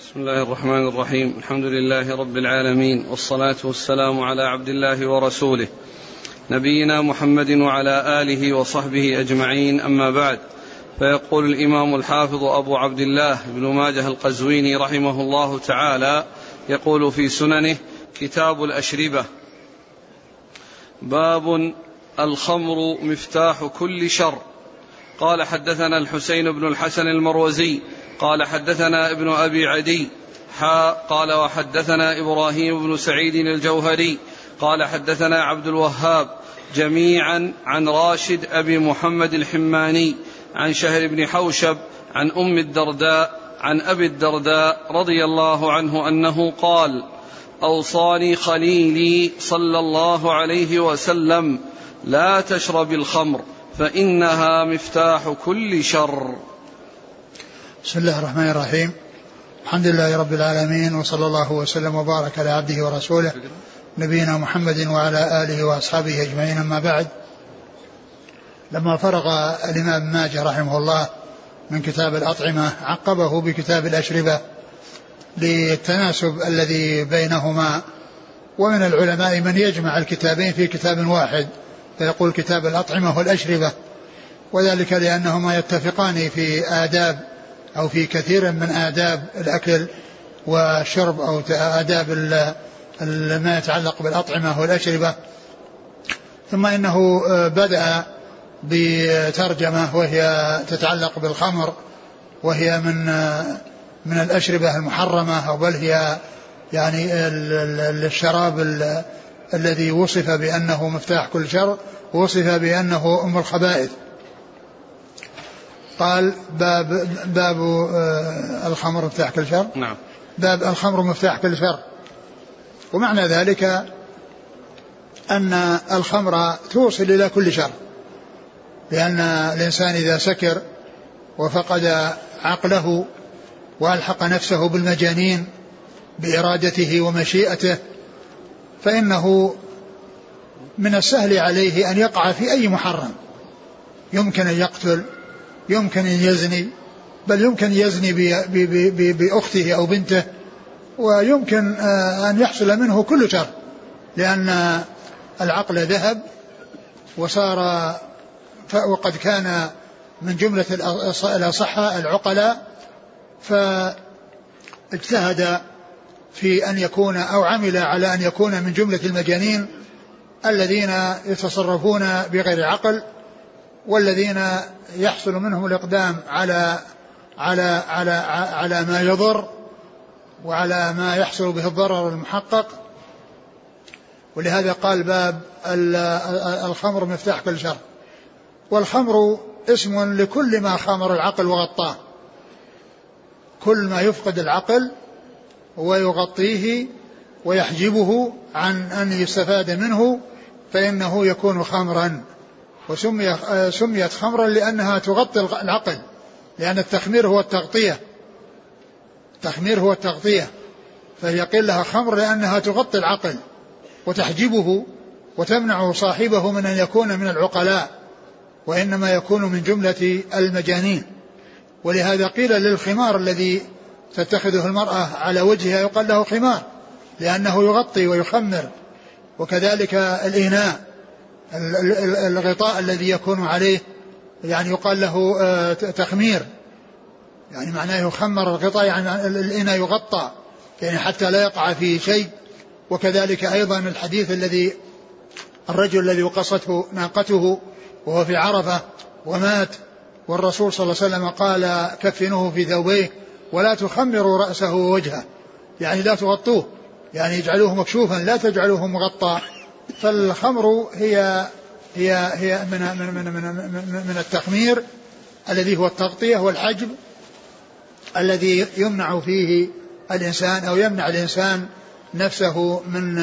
بسم الله الرحمن الرحيم. الحمد لله رب العالمين، والصلاة والسلام على عبد الله ورسوله نبينا محمد وعلى آله وصحبه أجمعين، أما بعد. فيقول الإمام الحافظ أبو عبد الله بن ماجه القزويني رحمه الله تعالى، يقول في سننه: كتاب الأشربة. باب الخمر مفتاح كل شر. قال: حدثنا الحسين بن الحسن المروزي قال: حدثنا ابن أبي عدي قال: وحدثنا إبراهيم بن سعيد الجوهري قال: حدثنا عبد الوهاب، جميعا عن راشد أبي محمد الحماني عن شهر بن حوشب عن أم الدرداء عن أبي الدرداء رضي الله عنه أنه قال: أوصاني خليلي صلى الله عليه وسلم: لا تشرب الخمر فإنها مفتاح كل شر. بسم الله الرحمن الرحيم. الحمد لله رب العالمين، وصلى الله وسلم وبارك على عبده ورسوله نبينا محمد وعلى آله وأصحابه أجمعين، أما بعد. لما فرغ الإمام ماجه رحمه الله من كتاب الأطعمة عقبه بكتاب الأشربة للتناسب الذي بينهما، ومن العلماء من يجمع الكتابين في كتاب واحد فيقول كتاب الأطعمة والأشربة، وذلك لأنهما يتفقان في آداب أو في كثير من آداب الأكل والشرب أو آداب ما يتعلق بالأطعمة والأشربة. ثم إنه بدأ بترجمة وهي تتعلق بالخمر، وهي من الأشربة المحرمة، أو بل هي يعني الشراب الذي وصف بأنه مفتاح كل شر، وصف بأنه أم الخبائث. قال: باب الخمر مفتاح كل شر. نعم. باب الخمر مفتاح كل شر. ومعنى ذلك أن الخمر توصل إلى كل شر، لأن الإنسان إذا سكر وفقد عقله وألحق نفسه بالمجانين بإرادته ومشيئته، فإنه من السهل عليه أن يقع في أي محرم. يمكن أن يقتل، يمكن أن يزني، بل يمكن يزني بأخته أو بنته، ويمكن أن يحصل منه كل شر، لأن العقل ذهب وصار، وقد كان من جملة الأصحاء العقلاء، فاجتهد في أن يكون أو عمل على أن يكون من جملة المجانين الذين يتصرفون بغير عقل، والذين يحصل منهم الإقدام على ما يضر وعلى ما يحصل به الضرر المحقق. ولهذا قال: باب الخمر مفتاح كل شر. والخمر اسم لكل ما خمر العقل وغطاه، كل ما يفقد العقل ويغطيه ويحجبه عن أن يستفاد منه فإنه يكون خمرا. وسميت خمرا لأنها تغطي العقل، لأن التخمير هو التغطية، التخمير هو التغطية، فهي قيل لها خمر لأنها تغطي العقل وتحجبه وتمنع صاحبه من أن يكون من العقلاء، وإنما يكون من جملة المجانين. ولهذا قيل للخمار الذي تتخذه المرأة على وجهها يقال له خمار، لأنه يغطي ويخمر. وكذلك الإناء، الغطاء الذي يكون عليه يعني يقال له تخمير، يعني معناه يخمر الغطاء، يعني الإناء يغطى يعني حتى لا يقع فيه شيء. وكذلك أيضا الحديث الذي الرجل الذي وقصته ناقته وهو في عرفة ومات، والرسول صلى الله عليه وسلم قال: كفنوه في ثوبيه ولا تخمروا رأسه ووجهه، يعني لا تغطوه، يعني اجعلوه مكشوفا لا تجعلوه مغطى. فالخمر هي من التخمير الذي هو التغطية والحجب الذي يمنع فيه الإنسان أو يمنع الإنسان نفسه من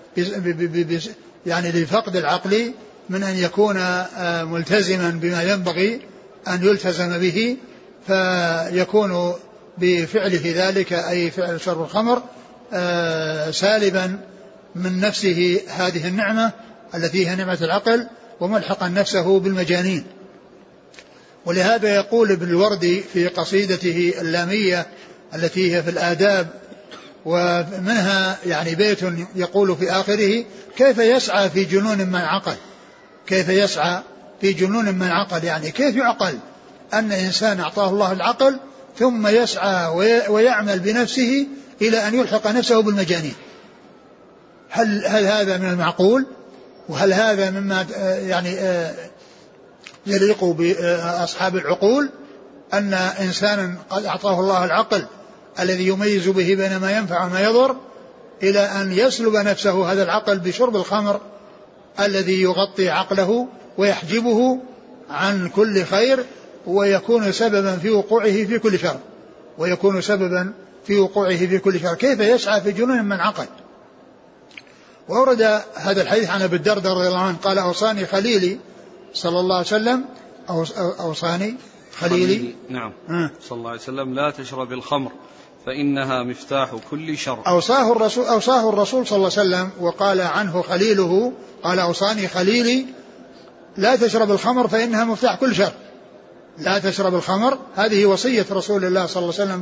يعني لفقد العقل من أن يكون ملتزما بما ينبغي أن يلتزم به، فيكون بفعله ذلك أي فعل شرب الخمر سالبا من نفسه هذه النعمة التي هي نعمة العقل، وملحقا نفسه بالمجانين. ولهذا يقول ابن الوردي في قصيدته اللامية التي هي في الآداب، ومنها يعني بيت يقول في آخره: كيف يسعى في جنون من عقل. كيف يسعى في جنون من عقل، يعني كيف يعقل أن إنسان أعطاه الله العقل ثم يسعى ويعمل بنفسه إلى أن يلحق نفسه بالمجانين؟ هل هذا من المعقول؟ وهل هذا مما يعني يليق بأصحاب العقول، أن إنسانا قد أعطاه الله العقل الذي يميز به بين ما ينفع وما يضر إلى أن يسلب نفسه هذا العقل بشرب الخمر الذي يغطي عقله ويحجبه عن كل خير، ويكون سببا في وقوعه في كل شر، ويكون سببا في وقوعه في كل شر. كيف يسعى في جنون من عقل؟ وورد هذا الحديث عن أبي الدرداء رضي الله عنه قال: أوصاني خليلي صلى الله عليه وسلم، أوصاني خليلي نعم صلى الله عليه وسلم: لا تشرب الخمر فإنها مفتاح كل شر. أوصاه الرسول صلى الله عليه وسلم، وقال عنه خليله، قال: أوصاني خليلي لا تشرب الخمر فإنها مفتاح كل شر. لا تشرب الخمر، هذه وصية رسول الله صلى الله عليه وسلم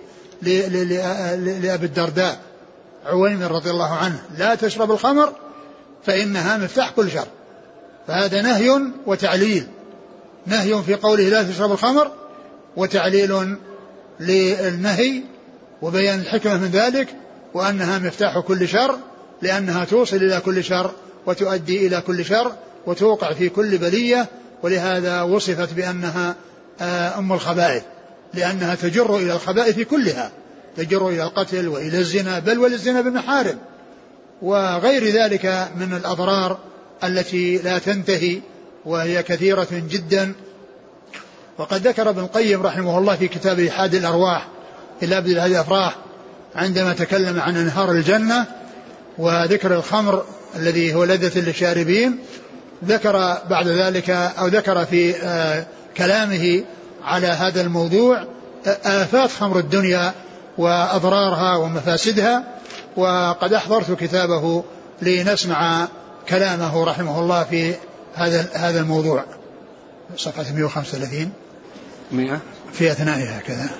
لأبي الدرداء عويمر رضي الله عنه: لا تشرب الخمر فإنها مفتاح كل شر. فهذا نهي وتعليل، نهي في قوله لا تشرب الخمر، وتعليل للنهي وبيان الحكمة من ذلك، وأنها مفتاح كل شر، لأنها توصل إلى كل شر وتؤدي إلى كل شر وتوقع في كل بلية. ولهذا وصفت بأنها أم الخبائث، لأنها تجر إلى الخبائث كلها، تجر إلى القتل وإلى الزنا، بل والزنا بالمحارم وغير ذلك من الأضرار التي لا تنتهي وهي كثيرة جدا. وقد ذكر ابن القيم رحمه الله في كتابه حاد الأرواح إلى أبد هذه الأفراح عندما تكلم عن أنهار الجنة وذكر الخمر الذي هو لذة للشاربين، ذكر بعد ذلك أو ذكر في كلامه على هذا الموضوع آفات خمر الدنيا وأضرارها ومفاسدها. وقد أحضرت كتابه لنسمع كلامه رحمه الله في هذا الموضوع، صفحة 135 في أثنائها كذا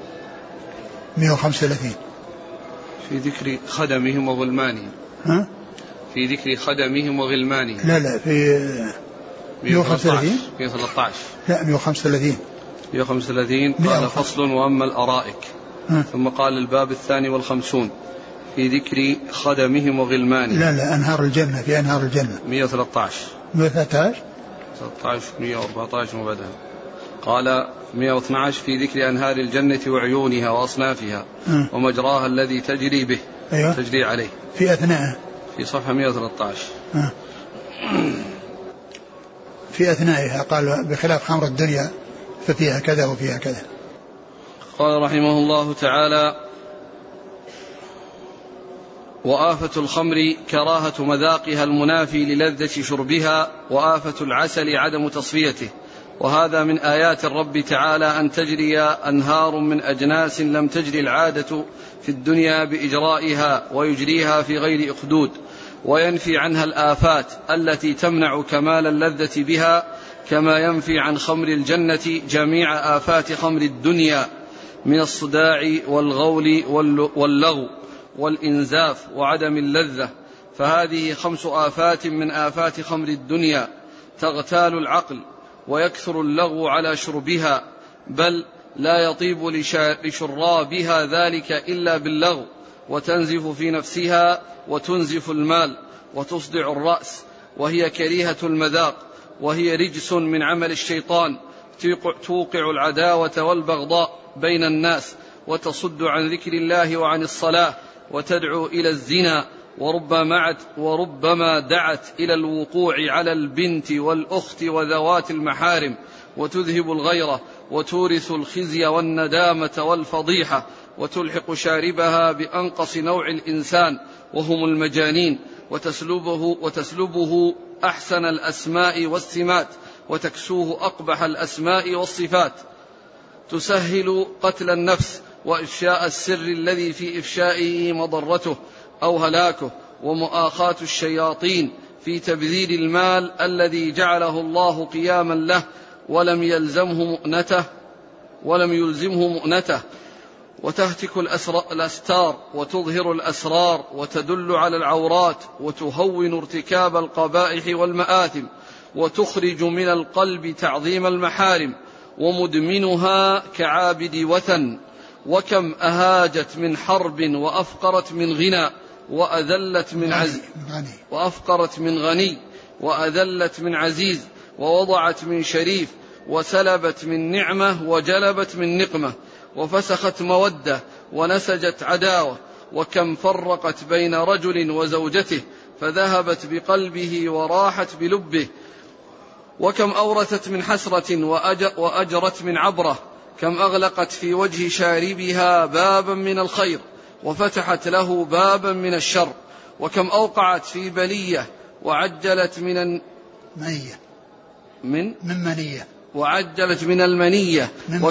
135 في ذكر خدمهم وغلمانهم. في ذكر خدمهم وغلمانهم. لا في 135 لا 135 قال: فصل وأما الأرائك. ثم قال: الباب 52 في ذكر خدمهم وغلمانهم. لا أنهار الجنة، في أنهار الجنة 113 114 مبادئ. قال 112 في ذكر أنهار الجنة وعيونها وأصنافها ومجراها الذي تجري به. أيوة. تجري عليه في أثناء في صفحة 113 في أثنائها قال: بخلاف خمر الدنيا ففيها كذا وفيها كذا. قال رحمه الله تعالى: وآفة الخمر كراهة مذاقها المنافي للذة شربها، وآفة العسل عدم تصفيته. وهذا من آيات الرب تعالى أن تجري أنهار من أجناس لم تجري العادة في الدنيا بإجرائها، ويجريها في غير أخدود، وينفي عنها الآفات التي تمنع كمال اللذة بها، كما ينفي عن خمر الجنة جميع آفات خمر الدنيا من الصداع والغول واللغو والإنزاف وعدم اللذة. فهذه 5 آفات من آفات خمر الدنيا تغتال العقل، ويكثر اللغو على شربها، بل لا يطيب لشرابها ذلك إلا باللغو، وتنزف في نفسها وتنزف المال وتصدع الرأس، وهي كريهة المذاق، وهي رجس من عمل الشيطان، توقع العداوة والبغضاء بين الناس، وتصد عن ذكر الله وعن الصلاة، وتدعو إلى الزنا، وربما دعت إلى الوقوع على البنت والأخت وذوات المحارم، وتذهب الغيرة، وتورث الخزي والندامة والفضيحة، وتلحق شاربها بأنقص نوع الإنسان وهم المجانين، وتسلبه أحسن الأسماء والسمات، وتكسوه أقبح الأسماء والصفات، تسهل قتل النفس وإفشاء السر الذي في إفشائه مضرته أو هلاكه، ومؤاخاة الشياطين في تبذير المال الذي جعله الله قياما له ولم يلزمه مؤنته، وتهتك الأستار وتظهر الأسرار وتدل على العورات وتهون ارتكاب القبائح والمآثم وتخرج من القلب تعظيم المحارم ومدمنها كعابد وثن. وكم أهاجت من حرب وأفقرت من غنى وأذلت من غني وأذلت من عزيز ووضعت من شريف وسلبت من نعمة وجلبت من نقمة وفسخت مودة ونسجت عداوة. وكم فرقت بين رجل وزوجته فذهبت بقلبه وراحت بلبه. وكم أورثت من حسرة وأجرت من عبرة. كم أغلقت في وجه شاربها بابا من الخير وفتحت له بابا من الشر. وكم أوقعت في بلية وعجلت من منية وعجلت من المنية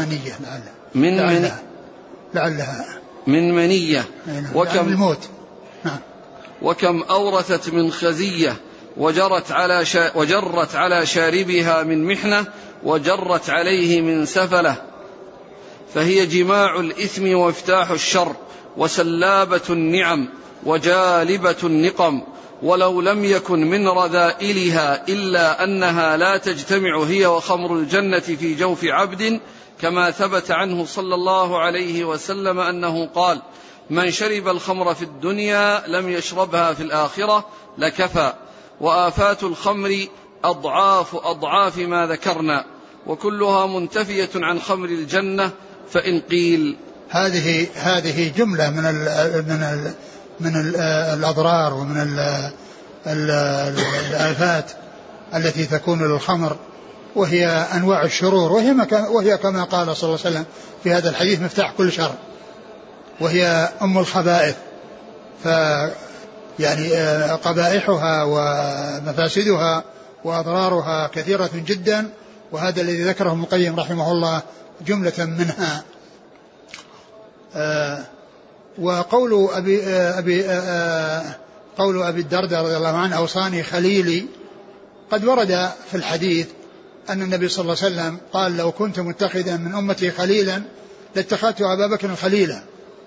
من منية. وكم الموت. وكم أورثت من خزية وجرت على شاربها من محنة وجرت عليه من سفلة. فهي جماع الإثم وافتاح الشر وسلابة النعم وجالبة النقم. ولو لم يكن من رذائلها إلا أنها لا تجتمع هي وخمر الجنة في جوف عبد، كما ثبت عنه صلى الله عليه وسلم أنه قال: من شرب الخمر في الدنيا لم يشربها في الآخرة لكفى. وآفات الخمر أضعاف ما ذكرنا وكلها منتفية عن خمر الجنة. فإن قيل هذه جملة من الأضرار ومن الآفات التي تكون للخمر، وهي أنواع الشرور، وهي كما قال صلى الله عليه وسلم في هذا الحديث: مفتاح كل شر، وهي أم الخبائث. يعني قبائحها ومفاسدها وأضرارها كثيرة جدا، وهذا الذي ذكره ابن القيم رحمه الله جملة منها. وقول قول أبي الدرداء رضي الله عنه: أوصاني خليلي، قد ورد في الحديث أن النبي صلى الله عليه وسلم قال: لو كنت متخذا من أمتي خليلا لاتخذت أبا بكر خليلا.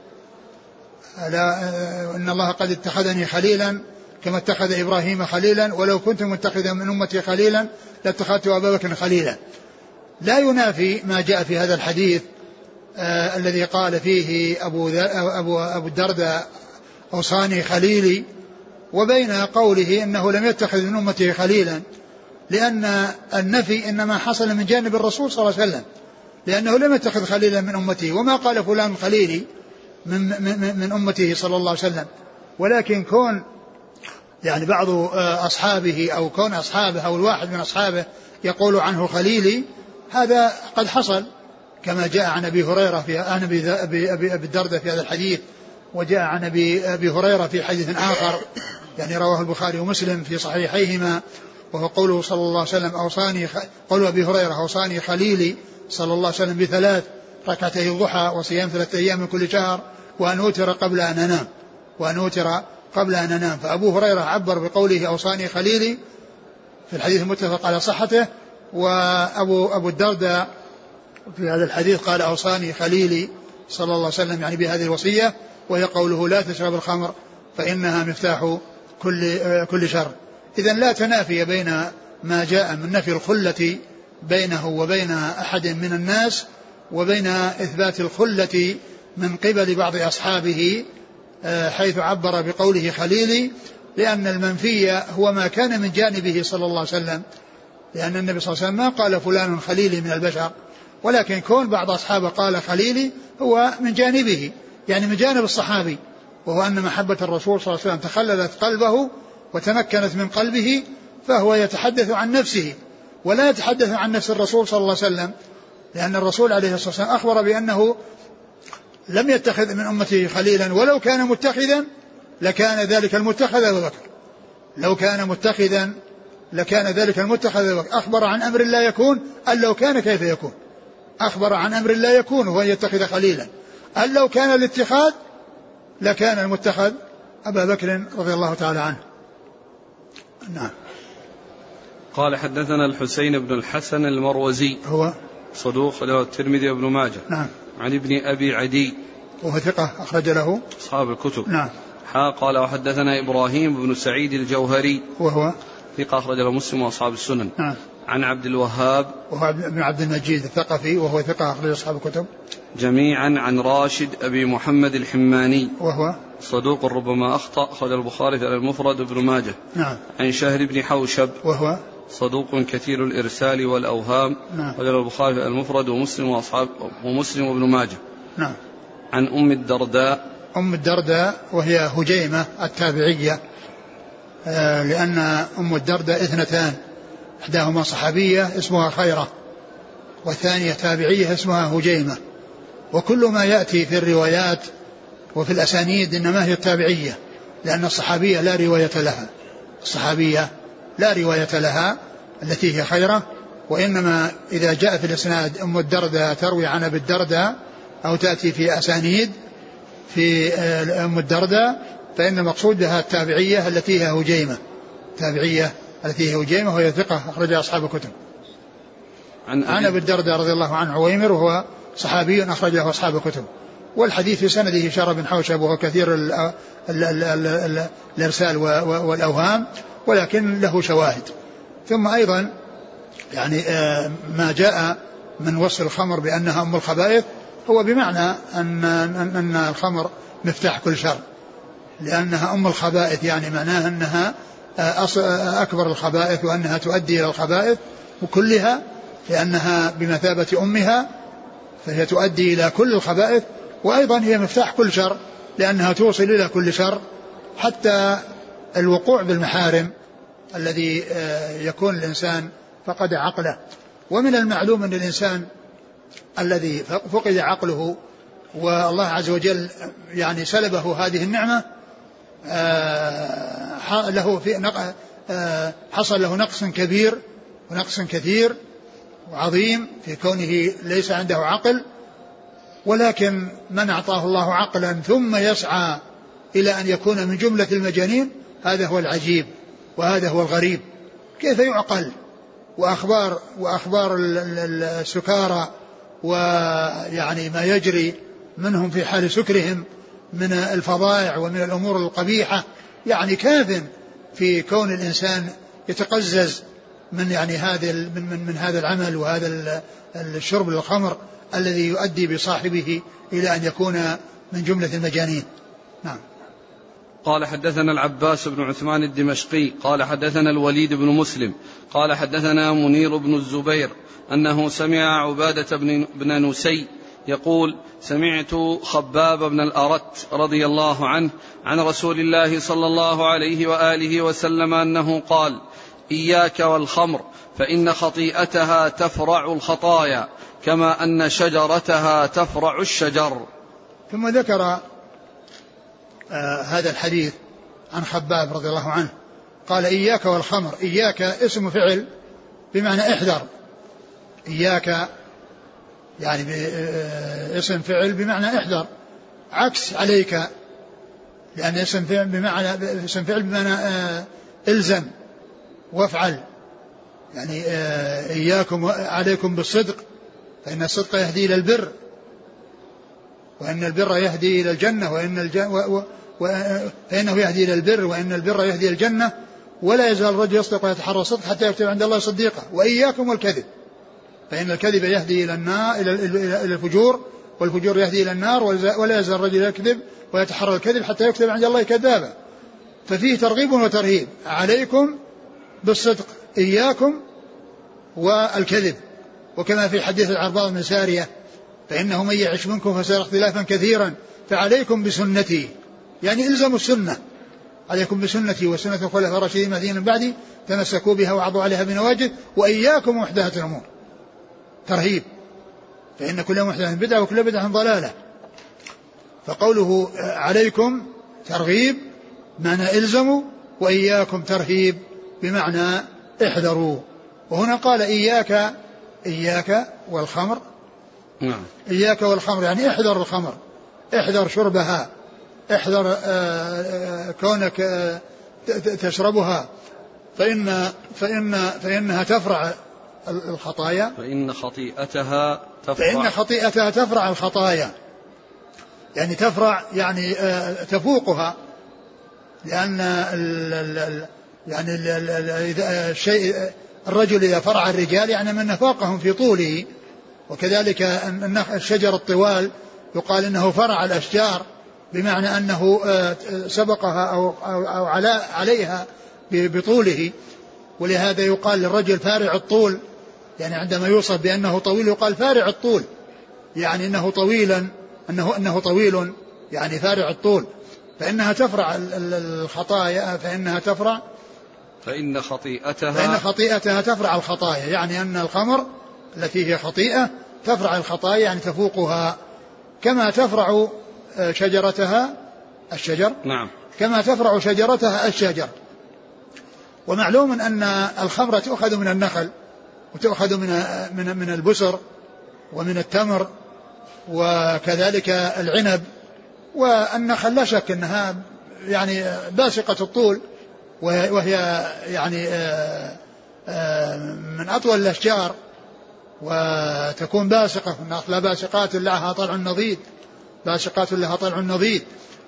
إن الله قد اتخذني خليلا كما اتخذ إبراهيم خليلا، ولو كنت متخذا من أمتي خليلا لاتخذت أبا بكر خليلا. لا ينافي ما جاء في هذا الحديث الذي قال فيه أبو الدرداء: أوصاني خليلي، وبين قوله إنه لم يتخذ من أمته خليلا، لأن النفي إنما حصل من جانب الرسول صلى الله عليه وسلم، لأنه لم يتخذ خليلا من أمته، وما قال فلان خليلي من أمته صلى الله عليه وسلم. ولكن كون يعني بعض أصحابه أو كون أصحابه أو الواحد من أصحابه يقول عنه خليلي، هذا قد حصل، كما جاء عن أبي هريرة عن أبي الدرداء في هذا الحديث، وجاء عن أبي هريرة في حديث آخر يعني رواه البخاري ومسلم في صحيحيهما، وهو قوله صلى الله عليه وسلم: قول أبي هريرة: أوصاني خليلي صلى الله عليه وسلم ب3 ركعتي الضحى وصيام 3 أيام من كل شهر وأن أوتر قبل أن أنام. فأبو هريرة عبر بقوله أوصاني خليلي في الحديث المتفق على صحته، وأبو الدرداء في هذا الحديث قال: أوصاني خليلي صلى الله عليه وسلم، يعني بهذه الوصية، وهي قوله: لا تشرب الخمر فإنها مفتاح كل شر. إذن لا تنافي بين ما جاء من نفي الخلة بينه وبين أحد من الناس، وبين إثبات الخلة من قبل بعض أصحابه، حيث عبر بقوله خليلي، لأن المنفي هو ما كان من جانبه صلى الله عليه وسلم، لأن النبي صلى الله عليه وسلم ما قال فلان خليلي من البشر، ولكن كون بعض أصحابه قال خليلي هو من جانبه، يعني من جانب الصحابي، وهو أن محبة الرسول صلى الله عليه وسلم تخللت قلبه وتمكنت من قلبه، فهو يتحدث عن نفسه ولا يتحدث عن نفس الرسول صلى الله عليه وسلم، لأن الرسول عليه الصلاة والسلام أخبر بأنه لم يتخذ من أمته خليلا، ولو كان متخذا لكان ذلك المتخذ أبو بكر، لو كان متخذا لكان ذلك المتخذ أبو بكر. أخبر عن أمر لا يكون، أن لو كان كيف يكون، أخبر عن أمر لا يكون وهو يتخذ خليلا، أن لو كان الاتخاذ لكان المتخذ أبا بكر رضي الله تعالى عنه. نعم. قال: حدثنا الحسين بن الحسن المروزي، هو صدوق له الترمذي وابن ماجه. نعم. عن ابن أبي عدي وهو ثقة أخرج له أصحاب الكتب. نعم. قال وحدثنا إبراهيم بن سعيد الجوهري وهو ثقة أخرج له مسلم وأصحاب السنن. نعم. عن عبد الوهاب وهو بن عبد المجيد الثقفي وهو ثقة أخرج أصحاب الكتب جميعا. عن راشد أبي محمد الحماني وهو صدوق ربما أخطأ أخرج البخاري على المفرد وابن ماجه. نعم. عن شهر بن حوشب وهو صدوق كثير الإرسال والأوهام نعم. أخرج البخاري على المفرد ومسلم وابن ماجه. نعم. عن أم الدرداء أم الدرداء وهي هجيمة التابعية، لأن أم الدرداء اثنتان، إحداهما صحابية اسمها خيرة والثانية تابعية اسمها هجيمة. وكل ما يأتي في الروايات وفي الأسانيد إنما هي التابعية، لأن الصحابية لا رواية لها، الصحابية لا رواية لها التي هي خيرة، وإنما إذا جاء في الإسناد أم الدرداء تروي عن أبي الدرداء أو تأتي في أسانيد في أم الدرداء فإن المقصود بها التابعية التي هي هجيمة، التابعية التي هي هجيمة وهي ثقة أخرجها أصحاب الكتب. عن أبي الدرداء رضي الله عنه عويمر وهو صحابي أخرجه أصحاب الكتب. والحديث في سنده شهر بن حوشب وهو كثير الإرسال والأوهام، ولكن له شواهد. ثم أيضا يعني ما جاء من وصف الخمر بأنها أم الخبائث هو بمعنى أن الخمر مفتاح كل شر، لأنها أم الخبائث يعني معناها أنها أكبر الخبائث وأنها تؤدي إلى الخبائث وكلها، لأنها بمثابة أمها فهي تؤدي إلى كل الخبائث، وأيضا هي مفتاح كل شر لأنها توصل إلى كل شر حتى الوقوع بالمحارم الذي يكون الإنسان فقد عقله. ومن المعلوم أن الإنسان الذي فقد عقله والله عز وجل يعني سلبه هذه النعمة له في حصل له نقص كبير ونقص كثير وعظيم في كونه ليس عنده عقل. ولكن من أعطاه الله عقلا ثم يسعى إلى أن يكون من جملة المجانين هذا هو العجيب وهذا هو الغريب. كيف يعقل وأخبار السكارى ويعني ما يجري منهم في حال سكرهم من الفظائع ومن الأمور القبيحة يعني كاف في كون الإنسان يتقزز من يعني من هذا العمل وهذا الشرب للخمر الذي يؤدي بصاحبه إلى أن يكون من جملة المجانين. نعم. قال حدثنا العباس بن عثمان الدمشقي قال حدثنا الوليد بن مسلم قال حدثنا منير بن الزبير أنه سمع عبادة بن نسي يقول سمعت خباب بن الأرت رضي الله عنه عن رسول الله صلى الله عليه وآله وسلم أنه قال إياك والخمر فإن خطيئتها تفرع الخطايا كما أن شجرتها تفرع الشجر. ثم ذكر هذا الحديث عن خباب رضي الله عنه قال إياك والخمر. إياك اسم فعل بمعنى احذر، إياك يعني اسم فعل بمعنى احذر، عكس عليك، لأن اسم فعل بمعنى الزم وافعل. يعني إياكم عليكم بالصدق فإن الصدق يهدي إلى البر وإن البر يهدي إلى الجنة فإنه يهدي إلى البر وإن البر يهدي إلى الجنة ولا يزال الرجل يصدق ويتحرى الصدق حتى يكتب عند الله صديقا. وإياكم والكذب فإن الكذب يهدي إلى النار إلى الفجور والفجور يهدي إلى النار ولا يزال الرجل يكذب ويتحرى الكذب حتى يكتب عند الله كذابا. ففيه ترغيب وترهيب. عليكم بالصدق إياكم والكذب. وكما في حديث العرباض بن سارية فإنه من يعش منكم فسيرى اختلافا كثيرا فعليكم بسنتي، يعني الزموا السنة، عليكم بسنتي وسنة الخلفاء الراشدين المهديين من بعدي تمسكوا بها وعضوا عليها بنواجذ وإياكم محدثات الأمور. ترهيب، فإن كل محدثة بدعة وكل بدعة ضلالة. فقوله عليكم ترغيب معنى الزموا، وإياكم ترهيب بمعنى احذروا. وهنا قال إياك والخمر. نعم. إياك والخمر يعني احذر الخمر، احذر شربها، احذر كونك تشربها فإنها تفرع الخطايا، فإن خطيئتها تفرع الخطايا. يعني تفرع يعني تفوقها، لأن يعني الشيء الرجل إذا فرع الرجال يعني من فوقهم في طوله، وكذلك الشجر الطوال يقال إنه فرع الأشجار، بمعنى أنه سبقها أو عليها بطوله، ولهذا يقال للرجل فارع الطول، يعني عندما يوصف بأنه طويل يقال فارع الطول، يعني إنه طويلا، أنه طويل يعني فارع الطول. فإنها تفرع الخطايا، فإن خطيئتها تفرع الخطايا، يعني أن الخمر التي هي خطيئة تفرع الخطايا، يعني تفوقها، كما تفرع شجرتها الشجر. نعم. كما تفرع شجرتها الشجر. ومعلوم أن الخمر تؤخذ من النخل، وتؤخذ من البسر ومن التمر، وكذلك العنب، والنخل لا شك أنها يعني باسقة الطول، وهي يعني من أطول الأشجار، وتكون باسقة. النخل باسقات لها طلع نضيد، باسقات لها طلع نضيد.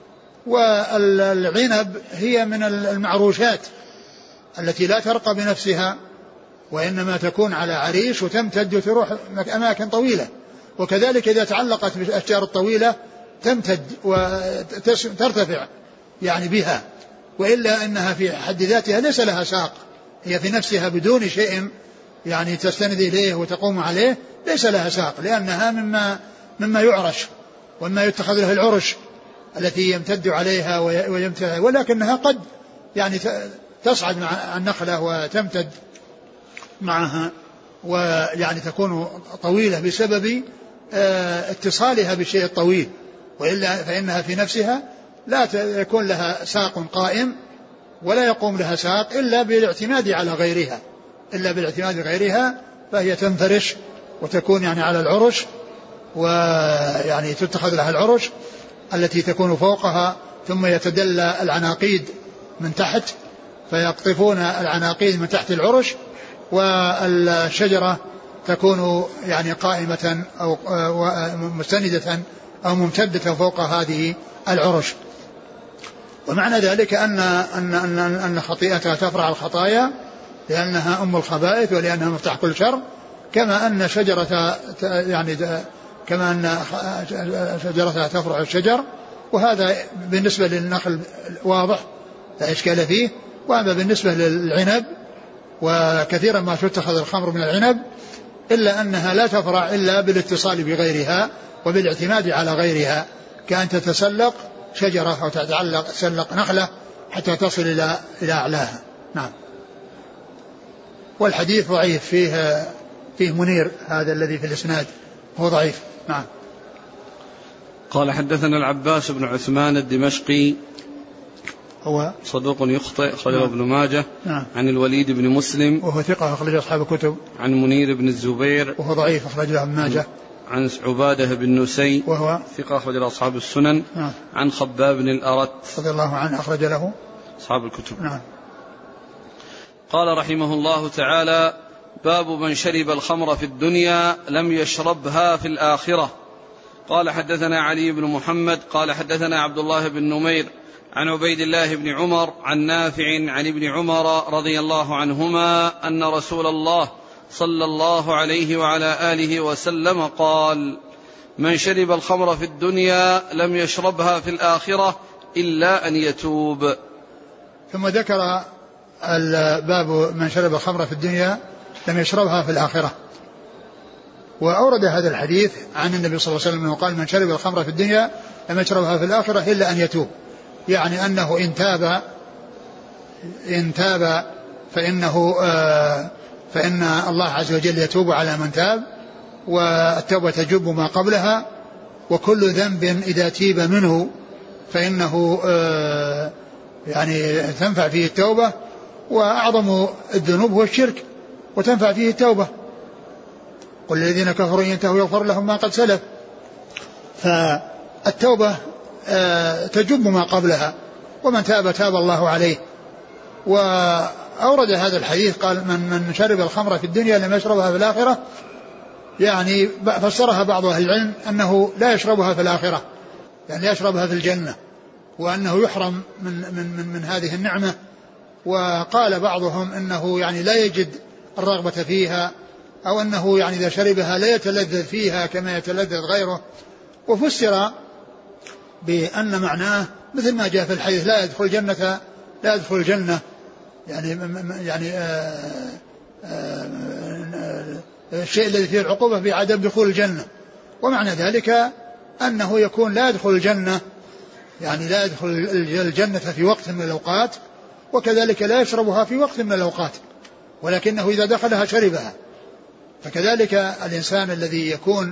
والعنب هي من المعروشات التي لا ترقى بنفسها، وإنما تكون على عريش وتمتد وتروح أماكن طويلة. وكذلك إذا تعلقت بالأشجار الطويلة تمتد وترتفع يعني بها، وإلا أنها في حد ذاتها ليس لها ساق، هي في نفسها بدون شيء يعني تستند إليه وتقوم عليه، ليس لها ساق، لأنها مما يعرش ومما يتخذ له العرش التي يمتد عليها ويمتد، ولكنها قد يعني تصعد مع النخلة وتمتد معها، ويعني تكون طويلة بسبب اتصالها بالشيء الطويل، وإلا فإنها في نفسها لا يكون لها ساق قائم، ولا يقوم لها ساق إلا بالاعتماد على غيرها، فهي تنفرش وتكون يعني على العرش، ويعني تتخذ لها العرش التي تكون فوقها، ثم يتدلى العناقيد من تحت، فيقطفون العناقيد من تحت العرش، والشجرة تكون يعني قائمة أو مستندة أو ممتدة فوق هذه العرش. ومعنى ذلك أن خطيئتها تفرع الخطايا، لأنها أم الخبائث ولأنها مفتاح كل شر، كما أن شجرتها تفرع الشجر. وهذا بالنسبة للنخل واضح لا إشكال فيه. وأما بالنسبة للعنب، وكثيرا ما تتخذ الخمر من العنب، إلا أنها لا تفرع إلا بالاتصال بغيرها وبالاعتماد على غيرها، كأن تتسلق شجرة أو تتسلق نخلة حتى تصل إلى أعلاها. نعم. والحديث ضعيف، فيه منير هذا الذي في الإسناد هو ضعيف. نعم. قال حدثنا العباس بن عثمان الدمشقي هو صدوق يخطئ، أخرجه ابن ماجه. نعم. عن الوليد بن مسلم وهو ثقة، أخرج أصحاب الكتب. عن منير بن الزبير وهو ضعيف، أخرج له ابن ماجه. عن عبادة بن نسي وهو ثقة، أخرج له أصحاب السنن. نعم. عن خباب بن الأرت رضي الله عنه، أخرج له أصحاب الكتب. نعم. قال رحمه الله تعالى: باب من شرب الخمر في الدنيا لم يشربها في الآخرة. قال حدثنا علي بن محمد قال حدثنا عبد الله بن نمير عن عبيد الله بن عمر عن نافع عن ابن عمر رضي الله عنهما أن رسول الله صلى الله عليه وعلى آله وسلم قال: من شرب الخمر في الدنيا لم يشربها في الآخرة إلا أن يتوب. ثم ذكر الباب من شرب الخمر في الدنيا لم يشربها في الآخرة، وأورد هذا الحديث عن النبي صلى الله عليه وسلم قال: من شرب الخمر في الدنيا لم يشربها في الآخرة إلا أن يتوب، يعني أنه إن تاب فإن الله عز وجل يتوب على من تاب، والتوبة تجب ما قبلها، وكل ذنب إذا تيب منه فإنه يعني تنفع فيه التوبة، وأعظم الذنوب هو الشرك وتنفع فيه التوبة. قل الذين كفروا ينتهوا يغفر لهم ما قد سلف. فالتوبة تجب ما قبلها، ومن تاب تاب الله عليه. وأورد هذا الحديث قال: من شرب الخمر في الدنيا لم يشربها في الآخرة، يعني فسرها بعض أهل العلم أنه لا يشربها في الآخرة، يعني لا يشربها في الجنة، وأنه يحرم من هذه النعمة. وقال بعضهم إنه يعني لا يجد الرغبة فيها، أو أنه يعني إذا شربها لا يتلذذ فيها كما يتلذذ غيره. وفسر بأن معناه مثل ما جاء في الحديث لا يدخل الجنة يعني الشيء الذي فيه العقوبة بعدم دخول الجنة. ومعنى ذلك أنه يكون لا يدخل الجنة، يعني لا يدخل الجنة في وقت من الأوقات، وكذلك لا يشربها في وقت من الأوقات، ولكنه إذا دخلها شربها. فكذلك الإنسان الذي يكون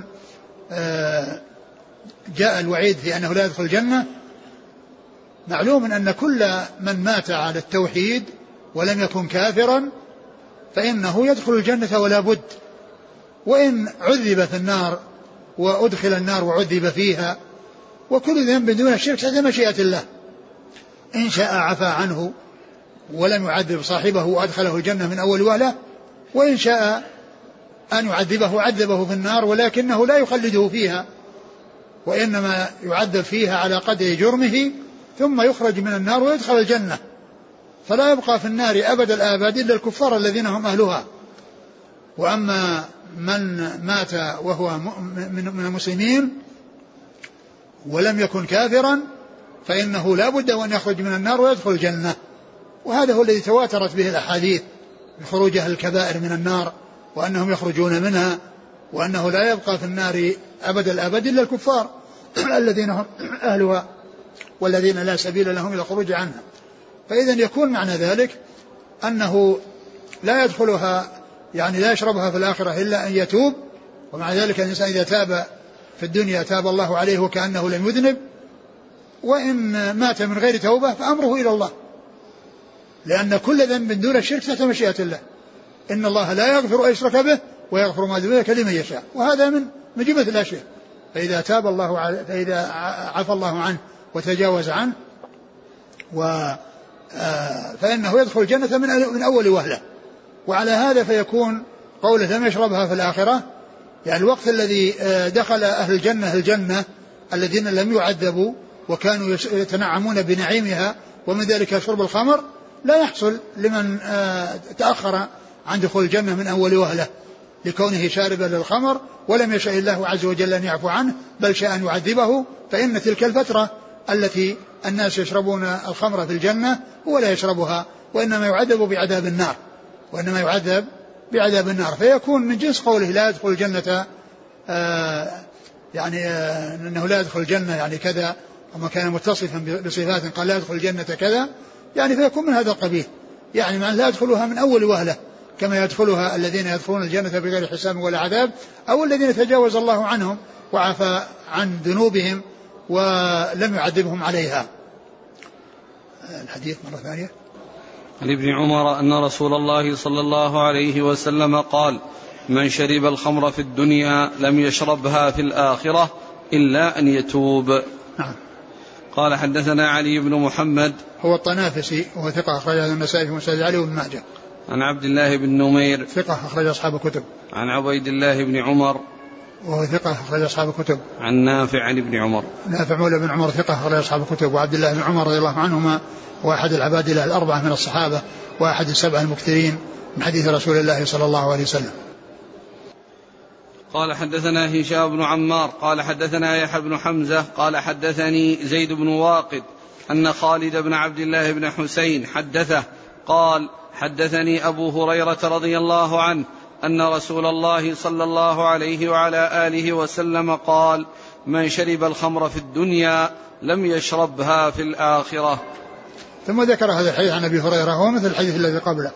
جاء الوعيد في أنه لا يدخل الجنة، معلوم أن كل من مات على التوحيد ولم يكن كافرا فإنه يدخل الجنة ولا بد، وإن عذب في النار وأدخل النار وعذب فيها، وكل ذنب دون الشرك تحت مشيئة الله، إن شاء عفى عنه ولم يعذب صاحبه وأدخله الجنة من أول وهلة، وإن شاء أن يعذبه عذبه في النار ولكنه لا يخلده فيها، وإنما يعذب فيها على قدر جرمه ثم يخرج من النار ويدخل الجنة، فلا يبقى في النار أبد الآباد إلا الكفار الذين هم أهلها. وأما من مات وهو من المسلمين ولم يكن كافرا فإنه لا بد أن يخرج من النار ويدخل الجنة. وهذا هو الذي تواترت به الأحاديث بخروج أهل الكبائر من النار وأنهم يخرجون منها، وأنه لا يبقى في النار أبد الآباد إلا الكفار الذين هم أهلها والذين لا سبيل لهم إلى الخروج عنها. فإذا يكون معنى ذلك أنه لا يدخلها، يعني لا يشربها في الآخرة إلا أن يتوب. ومع ذلك الإنسان إذا تاب في الدنيا تاب الله عليه وكأنه لم يذنب، وإن مات من غير توبة فأمره إلى الله، لأن كل ذنب دون الشرك تحت مشيئة الله. إن الله لا يغفر أن يشرك به ويغفر ما دون ذلك لمن يشاء، وهذا من جملة الأشياء. فإذا عفى الله عنه وتجاوز عنه فإنه يدخل الجنة من أول وهلة. وعلى هذا فيكون قوله لم يشربها في الآخرة، يعني الوقت الذي دخل أهل الجنة الذين لم يعذبوا وكانوا يتنعمون بنعيمها ومن ذلك شرب الخمر، لا يحصل لمن تأخر عن دخول الجنة من أول وهلة لكونه شاربا للخمر ولم يشاء الله عز وجل أن يعفو عنه، بل شاء أن يعذبه. فإن تلك الفترة التي الناس يشربون الخمر في الجنة هو لا يشربها، وإنما يعذب بعذاب النار. فيكون من جنس قوله لا يدخل الجنة، يعني أنه لا يدخل الجنة يعني كذا، وما كان متصفا بصفات قال لا يدخل الجنة كذا، يعني فيكون من هذا القبيل، يعني من لا يدخلها من أول وهلة كما يدخلها الذين يدخلون الجنة بغير حساب ولا عذاب، أو الذين تجاوز الله عنهم وعفى عن ذنوبهم ولم يعذبهم عليها. الحديث مرة ثانية عن ابن عمر أن رسول الله صلى الله عليه وسلم قال: من شرب الخمر في الدنيا لم يشربها في الآخرة إلا أن يتوب. نعم. قال حدثنا علي بن محمد هو الطنافسي وهو ثقة أخرجه النسائي في مسند علي وابن ماجه. عن عبد الله بن نمير ثقة أخرج أصحاب الكتب. عن عبيد الله بن عمر وهو ثقة أخرج أصحاب الكتب. عن نافع عن ابن عمر. نافع مولى بن عمر ثقة أخرج أصحاب الكتب. وعبد الله بن عمر رضي الله عنهما واحد العبادلة الأربعة من الصحابة واحد السبع المكثرين من حديث رسول الله صلى الله عليه وسلم. قال حدثنا هشام بن عمار قال حدثنا يحيى بن حمزة قال حدثني زيد بن واقد أن خالد بن عبد الله بن حسين حدثه قال: حدثني أبو هريرة رضي الله عنه أن رسول الله صلى الله عليه وعلى آله وسلم قال: من شرب الخمر في الدنيا لم يشربها في الآخرة. ثم ذكر هذا الحديث عن أبي هريرة هو مثل الحديث الذي قبله.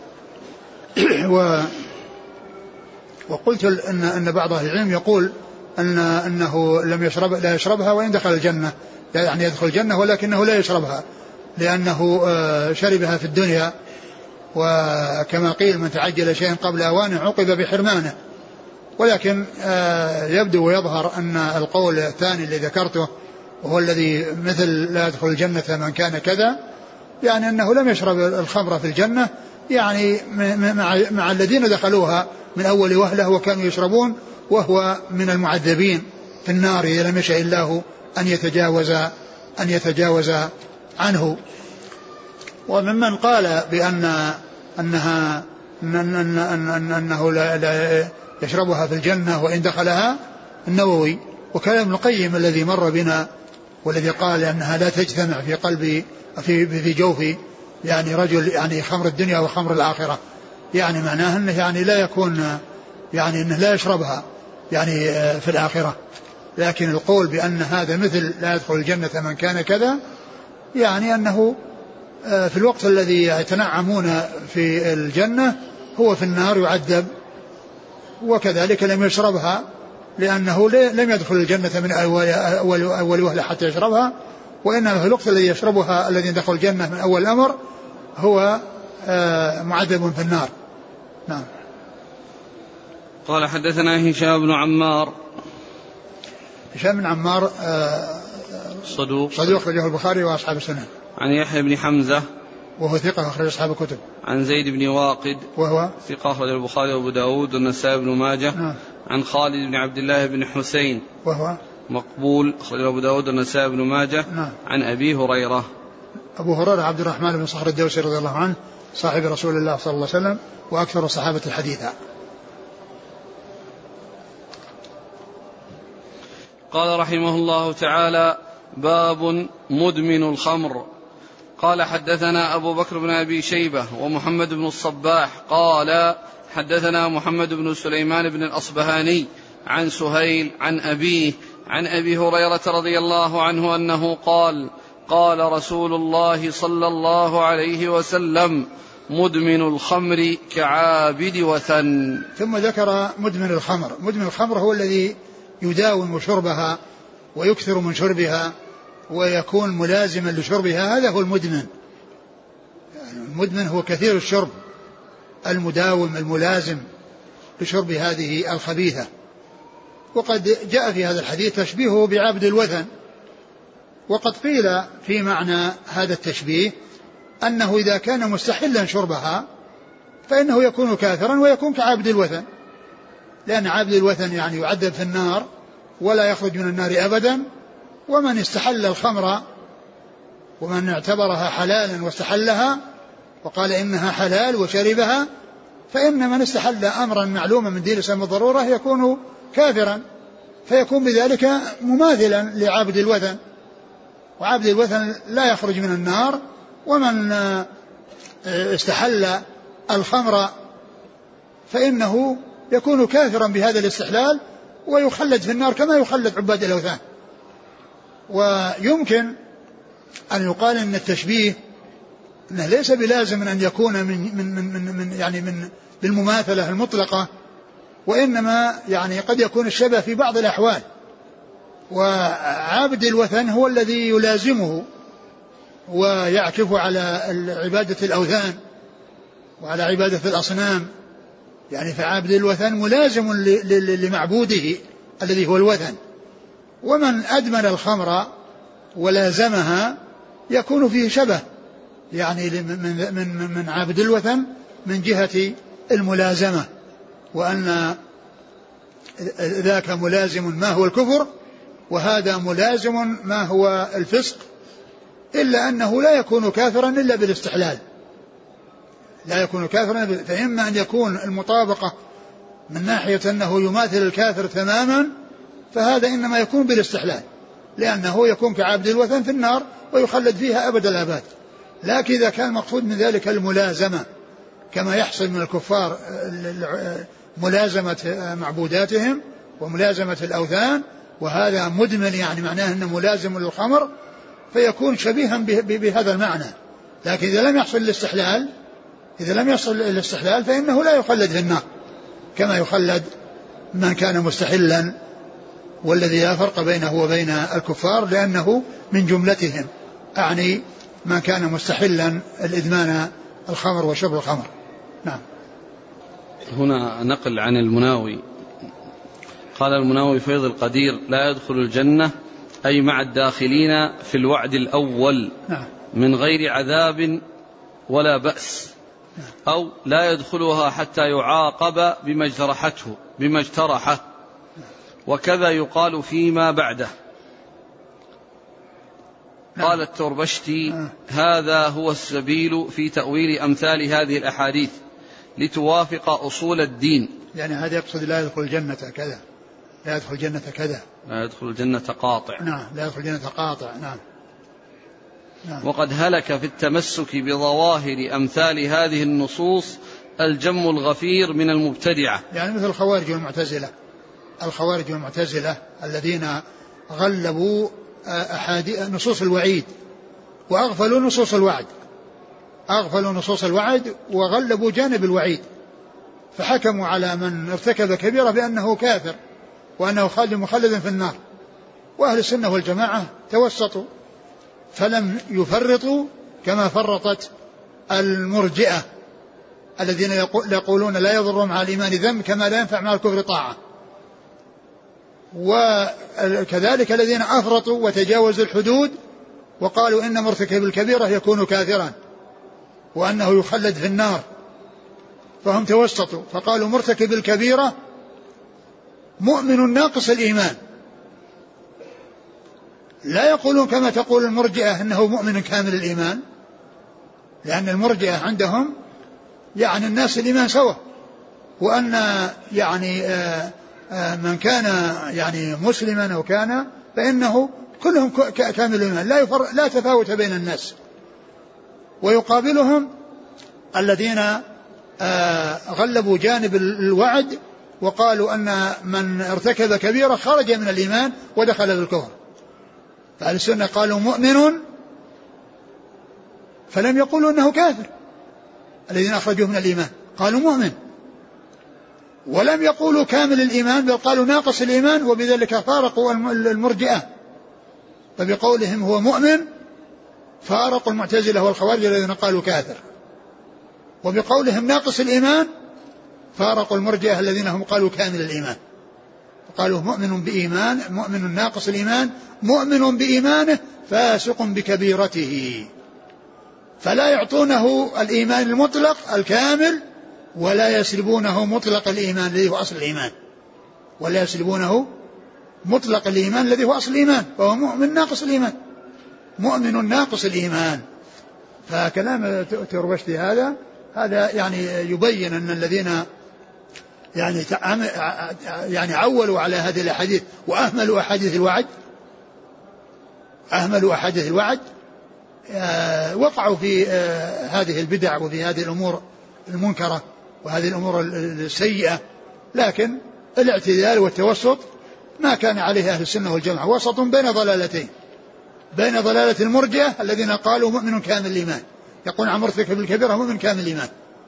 وقلت أن بعض أهل العلم يقول أنه لا يشربها وإن دخل الجنة، يعني يدخل الجنة ولكنه لا يشربها لأنه شربها في الدنيا، وكما قيل من تعجل شيئا قبل أوانه عوقب بحرمانه. ولكن يبدو ويظهر أن القول الثاني الذي ذكرته وهو الذي مثل لا يدخل الجنة من كان كذا، يعني أنه لم يشرب الخمر في الجنة، يعني مع الذين دخلوها من أول وهلة وكانوا يشربون، وهو من المعذبين في النار إذا لم يشاء الله أن يتجاوز عنه. وممن قال أنه لا يشربها في الجنة وإن دخلها النووي، وكلام ابن القيم الذي مر بنا والذي قال أنها لا تجتمع في قلبي في جوفي يعني رجل يعني خمر الدنيا وخمر الآخرة، يعني معناه أنه يعني لا يكون يعني أنه لا يشربها يعني في الآخرة. لكن القول بأن هذا مثل لا يدخل الجنة من كان كذا، يعني أنه في الوقت الذي يتنعمون في الجنة هو في النار يعذب، وكذلك لم يشربها لأنه لم يدخل الجنة من أول وهلة حتى يشربها، وإنما في الوقت الذي يشربها الذي دخل الجنة من أول الأمر هو معذب في النار. نعم. قال حدثنا هشام بن عمار. هشام بن عمار صدوق أخرجه البخاري وأصحاب السنن. عن يحيى بن حمزة وهو ثقة أخرج أصحاب الكتب. عن زيد بن واقد وهو ثقة أخرج البخاري وأبو داود والنسائي بن ماجه. نعم. عن خالد بن عبد الله بن حسين وهو مقبول أخرج أبو داود والنسائي بن ماجه. نعم. عن أبي هريرة. أبو هريرة عبد الرحمن بن صخر الدوسي رضي الله عنه صاحب رسول الله صلى الله عليه وسلم وأكثر الصحابة حديثا. قال رحمه الله تعالى: باب مدمن الخمر. قال حدثنا أبو بكر بن أبي شيبة ومحمد بن الصباح قال حدثنا محمد بن سليمان بن الأصبهاني عن سهيل عن أبيه عن أبي هريرة رضي الله عنه أنه قال: قال رسول الله صلى الله عليه وسلم: مدمن الخمر كعابد وثن. ثم ذكر مدمن الخمر. مدمن الخمر هو الذي يداوم شربها ويكثر من شربها ويكون ملازما لشربها، هذا هو المدمن. المدمن هو كثير الشرب المداوم الملازم لشرب هذه الخبيثة. وقد جاء في هذا الحديث تشبيهه بعبد الوثن، وقد قيل في معنى هذا التشبيه أنه إذا كان مستحلا شربها فإنه يكون كافرا ويكون كعبد الوثن، لأن عبد الوثن يعني يعذب في النار ولا يخرج من النار أبدا. ومن استحل الخمر ومن اعتبرها حلالا واستحلها وقال إنها حلال وشربها، فإن من استحل أمرا معلوما من دين الإسلام بالضرورة يكون كافرا، فيكون بذلك مماثلا لعبد الوثن. وعبد الوثن لا يخرج من النار، ومن استحل الخمر فإنه يكون كافرا بهذا الاستحلال ويخلد في النار كما يخلد عباد الأوثان. ويمكن أن يقال أن التشبيه أنه ليس بلازم أن يكون من بالمماثلة المطلقة، وإنما يعني قد يكون الشبه في بعض الأحوال. وعابد الوثن هو الذي يلازمه ويعكف على عبادة الأوثان وعلى عبادة الأصنام، يعني فعابد الوثن ملازم لمعبوده الذي هو الوثن. ومن أدمن الخمر ولازمها يكون فيه شبه يعني من عابد الوثن من جهة الملازمة، وأن ذاك ملازم ما هو الكفر وهذا ملازم ما هو الفسق، إلا أنه لا يكون كافرا إلا بالاستحلال، لا يكون كافرا. فإما أن يكون المطابقة من ناحية أنه يماثل الكافر تماما، فهذا إنما يكون بالاستحلال، لأنه يكون كعبد الوثن في النار ويخلد فيها أبد الآباد. لكن إذا كان مقصود من ذلك الملازمة كما يحصل من الكفار، ملازمة معبوداتهم وملازمة الأوثان، وهذا مدمن يعني معناه أنه ملازم للخمر، فيكون شبيها بهذا المعنى. لكن إذا لم يحصل الاستحلال فإنه لا يخلد في النار كما يخلد من كان مستحلا، والذي لا فرق بينه وبين الكفار لأنه من جملتهم، أعني من كان مستحلا الإدمان الخمر وشرب الخمر. نعم. هنا نقل عن المناوي قال المناوي: فيض القدير لا يدخل الجنة أي مع الداخلين في الوعد الأول. نعم. من غير عذاب ولا بأس، أو لا يدخلها حتى يعاقب بما اجترحه، وكذا يقال فيما بعده. قال التربشتي: هذا هو السبيل في تأويل أمثال هذه الأحاديث لتوافق أصول الدين. يعني هذا يقصد لا يدخل الجنة كذا، لا يدخل الجنة كذا، لا يدخل الجنة قاطع. نعم، لا يدخل الجنة قاطع. نعم. نعم. وقد هلك في التمسك بظواهر أمثال هذه النصوص الجم الغفير من المبتدعة، يعني مثل الخوارج والمعتزلة. الخوارج والمعتزلة الذين غلبوا نصوص الوعيد وأغفلوا نصوص الوعد، أغفلوا نصوص الوعد وغلبوا جانب الوعيد، فحكموا على من ارتكب كبيرة بأنه كافر وأنه مخلد في النار. وأهل السنة والجماعة توسطوا فلم يفرطوا كما فرطت المرجئة الذين يقولون لا يضر مع الإيمان ذنب كما لا ينفع مع الكفر طاعة. وكذلك الذين أفرطوا وتجاوزوا الحدود وقالوا إن مرتكب الكبيرة يكون كافرا وأنه يخلد في النار، فهم توسطوا فقالوا مرتكب الكبيرة مؤمن ناقص الإيمان، لا يقولون كما تقول المرجئة إنه مؤمن كامل الإيمان، لأن المرجئة عندهم يعني الناس الإيمان سوا، وأن يعني من كان يعني مسلما أو كان فإنه كلهم كامل الإيمان، لا تفاوت بين الناس. ويقابلهم الذين غلبوا جانب الوعد وقالوا أن من ارتكب كبيرة خرج من الإيمان ودخل بالكفر. فأهل السنة قالوا مؤمن فلم يقولوا أنه كافر، الذين أخرجوه من الإيمان قالوا مؤمن، ولم يقولوا كامل الإيمان بل قالوا ناقص الإيمان، وبذلك فارقوا المرجئة، فبقولهم هو مؤمن فارقوا المعتزلة والخوارج الذين قالوا كافر، وبقولهم ناقص الإيمان فارقوا المرجئة الذين هم قالوا كامل الإيمان، قالوا مؤمن بإيمان، مؤمن ناقص الإيمان، مؤمن بإيمانه فاسق بكبيرته، فلا يعطونه الإيمان المطلق الكامل ولا يسلبونه مطلق الإيمان الذي هو أصل الإيمان، ولا يسلبونه مطلق الإيمان الذي هو أصل الإيمان، فهو مؤمن ناقص الإيمان، مؤمن ناقص الإيمان. فكلام تربشتي هذا يعني يبين أن الذين يعني عولوا على هذه الأحاديث وأهملوا أحاديث الوعد وقعوا في هذه البدع وفي هذه الأمور المنكرة وهذه الأمور السيئة. لكن الاعتدال والتوسط ما كان عليه أهل السنة والجماعة، وسط بين ضلالتين، بين ضلالة المرجئة الذين قالوا مؤمن كامل الإيمان، يقول عن مرتكب الكبيرة مؤمن كامل الإيمان،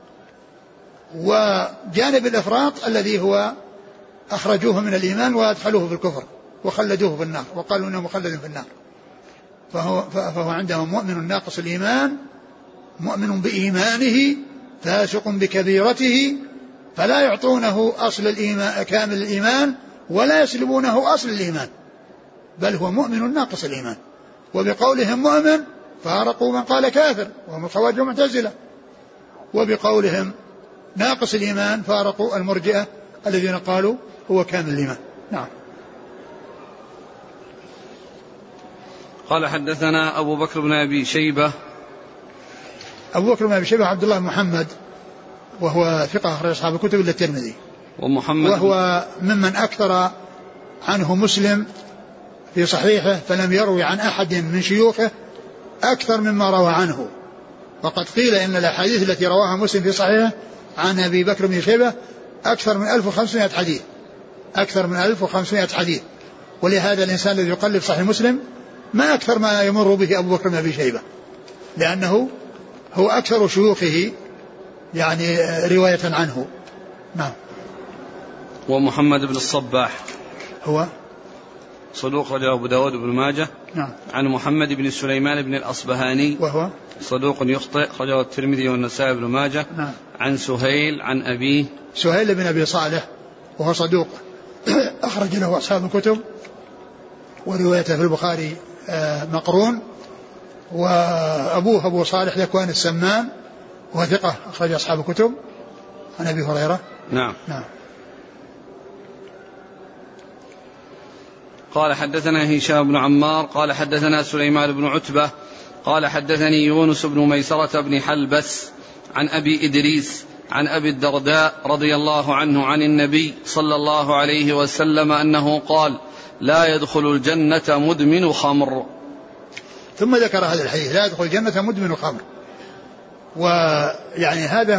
وجانب الإفراط الذي هو أخرجوه من الإيمان وأدخلوه في الكفر وخلدوه في النار وقالوا إنه مخلد في النار. فهو عندهم مؤمن ناقص الإيمان، مؤمن بإيمانه فاسق بكبيرته، فلا يعطونه أصل الإيمان كامل الإيمان ولا يسلبونه أصل الإيمان، بل هو مؤمن ناقص الإيمان. وبقولهم مؤمن فارقوا من قال كافر وهم الخوارج والمعتزلة، وبقولهم ناقص الإيمان فارقوا المرجئة الذين قالوا هو كامل الإيمان. نعم. قال حدثنا أبو بكر بن أبي شيبة. أبو بكر بن أبي شيبة عبد الله محمد، وهو ثقة أخرج أصحاب الكتب إلا الترمذي، وهو ممن أكثر عنه مسلم في صحيحه، فلم يروي عن أحد من شيوخه أكثر مما روى عنه. وقد قيل إن الأحاديث التي رواها مسلم في صحيحه عن أبي بكر بن شيبة أكثر من 1500 حديث، أكثر من 1500 حديث. ولهذا الإنسان الذي يقلب صحيح مسلم ما أكثر ما يمر به أبو بكر بن أبي شيبة، لأنه هو أكثر شيوخه يعني رواية عنه. نعم. ومحمد بن الصباح هو صدوق رجل أبو داود بن ماجه. نعم. عن محمد بن سليمان بن الأصبهاني وهو صدوق يخطئ رجل الترمذي والنسائي بن ماجه. نعم. عن سهيل عن أبيه سهيل بن أبي صالح وهو صدوق أخرج له أصحاب الكتب، وروايته في البخاري مقرون، وأبوه أبو صالح ذكوان السمان وهو ثقة أخرج أصحاب الكتب عن أبي هريرة. نعم. نعم. قال حدثنا هشام بن عمار قال حدثنا سليمان بن عتبة قال حدثني يونس بن ميسرة بن حلبس عن أبي إدريس عن أبي الدرداء رضي الله عنه عن النبي صلى الله عليه وسلم أنه قال لا يدخل الجنة مدمن خمر. ثم ذكر هذا الحديث لا يدخل الجنة مدمن خمر. ويعني هذا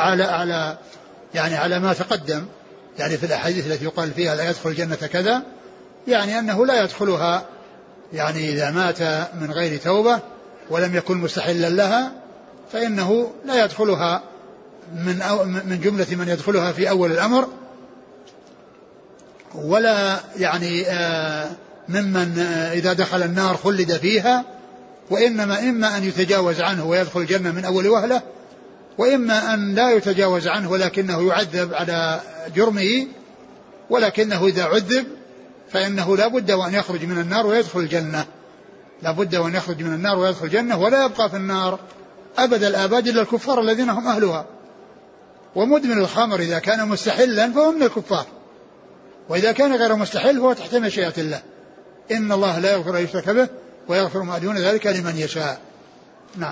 على ما تقدم يعني في الأحاديث التي يقال فيها لا يدخل الجنة كذا، يعني أنه لا يدخلها يعني إذا مات من غير توبة ولم يكن مستحلا لها فإنه لا يدخلها من جملة من يدخلها في أول الأمر، ولا يعني ممن إذا دخل النار خلد فيها، وإنما إما أن يتجاوز عنه ويدخل الجنة من أول وهلة، وإما أن لا يتجاوز عنه ولكنه يعذب على جرمه، ولكنه إذا عذب فإنه لا بد وأن يخرج من النار ويدخل الجنة، لا بد وأن يخرج من النار ويدخل الجنة، ولا يبقى في النار أبد الآباد إلا الكفار الذين هم أهلها. ومدمن الخمر إذا كان مستحلا فهو من الكفار، وإذا كان غير مستحل فهو تحت مشيئة الله. إن الله لا يغفر أن يشرك به ويغفر ما دون ذلك لمن يشاء. نعم.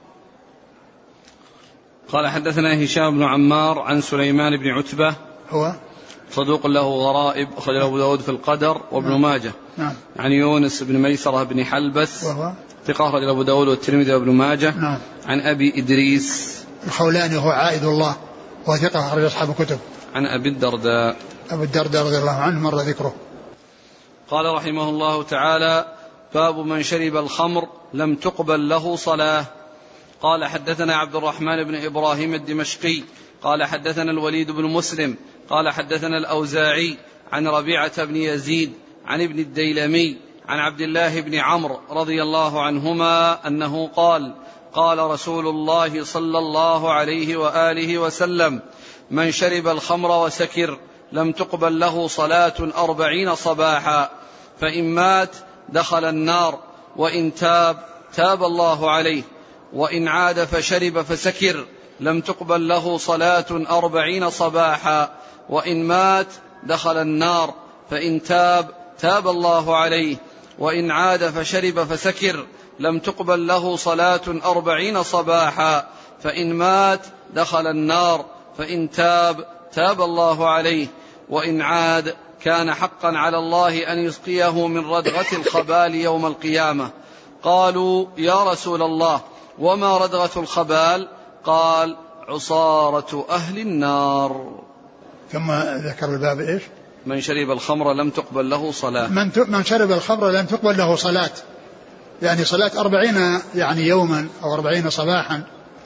قال حدثنا هشام بن عمار عن سليمان بن عتبة هو صدوق له غرائب أخرجه أبو داود في القدر وابن ماجه. نعم. عن يونس بن ميسرة بن حلبس وهو ثقة أخرجه أبو داود والترمذي وابن ماجه. نعم. عن أبي إدريس الخولاني هو عائد الله وثقة أخرج أصحاب الكتب. عن أبي الدرداء أبو الدرداء رضي الله عنه مر ذكره. قال رحمه الله تعالى باب من شرب الخمر لم تقبل له صلاة. قال حدثنا عبد الرحمن بن إبراهيم الدمشقي قال حدثنا الوليد بن مسلم قال حدثنا الأوزاعي عن ربيعة بن يزيد عن ابن الديلمي عن عبد الله بن عمرو رضي الله عنهما أنه قال قال رسول الله صلى الله عليه وآله وسلم من شرب الخمر وسكر لم تقبل له صلاة 40 صباحا، فإن مات دخل النار، وإن تاب الله عليه، وإن عاد فشرب فسكر لم تقبل له صلاة 40 صباحا، وإن مات دخل النار، فإن تاب الله عليه، وإن عاد فشرب فسكر لم تقبل له صلاة 40 صباحا، فإن مات دخل النار، فإن تاب الله عليه، وإن عاد كان حقا على الله أن يسقيه من ردغة الخبال يوم القيامة. قالوا يا رسول الله وما ردغة الخبال؟ قال عصارة أهل النار. ثم ذكر الباب إيش؟ من شرب الخمر لم تقبل له صلاة. من شرب الخمر لم تقبل له صلاة، يعني صلاة 40 يعني يوما أو 40 صباحا.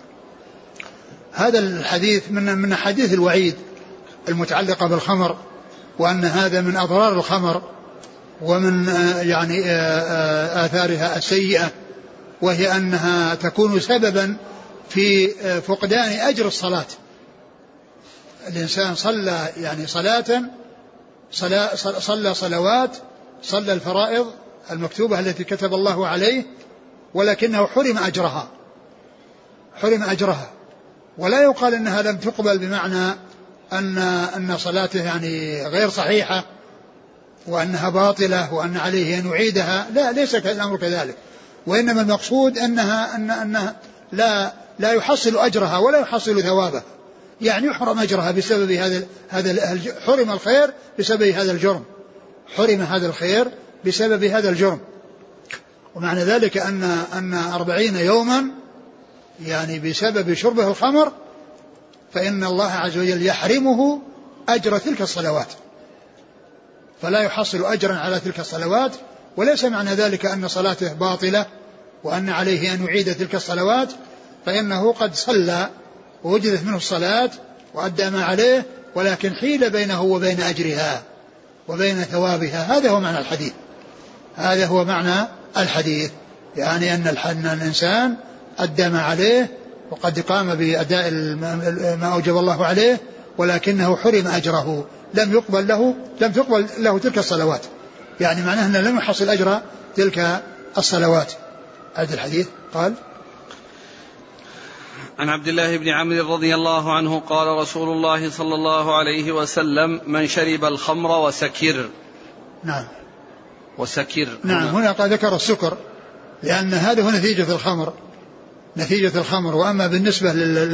هذا الحديث من حديث الوعيد المتعلقة بالخمر، وأن هذا من أضرار الخمر ومن يعني آثارها السيئة، وهي أنها تكون سببا في فقدان أجر الصلاة. الإنسان صلى يعني صلى صلوات، صلى الفرائض المكتوبة التي كتب الله عليه، ولكنه حرم أجرها، ولا يقال أنها لم تقبل بمعنى أن صلاته يعني غير صحيحة وأنها باطلة وأن عليه أن يعيدها، لا، ليس الأمر كذلك، وإنما المقصود أنها لا يحصل أجرها ولا يحصل ثوابه، يعني يحرم أجرها بسبب هذا حرم الخير بسبب هذا الجرم، حرم هذا الخير بسبب هذا الجرم. ومعنى ذلك أن 40 يوما يعني بسبب شربه الخمر فإن الله عز وجل يحرمه أجر تلك الصلوات، فلا يحصل أجرا على تلك الصلوات. وليس معنى ذلك أن صلاته باطلة وأن عليه أن يعيد تلك الصلوات، فإنه قد صلى ووجدت منه الصلاة وأدى ما عليه، ولكن حيل بينه وبين أجرها وبين ثوابها. هذا هو معنى الحديث، هذا هو معنى الحديث، يعني أن الإنسان أدى ما عليه وقد قام بأداء ما أوجب الله عليه، ولكنه حرم أجره، لم تقبل له تلك الصلوات، يعني معناه أنه لم يحصل أجر تلك الصلوات. هذا الحديث قال عن عبد الله بن عمرو رضي الله عنه قال رسول الله صلى الله عليه وسلم من شرب الخمر وسكر. نعم. وسكر. نعم هنا قد ذكر السكر لأن هذا هو نتيجة الخمر. وأما بالنسبة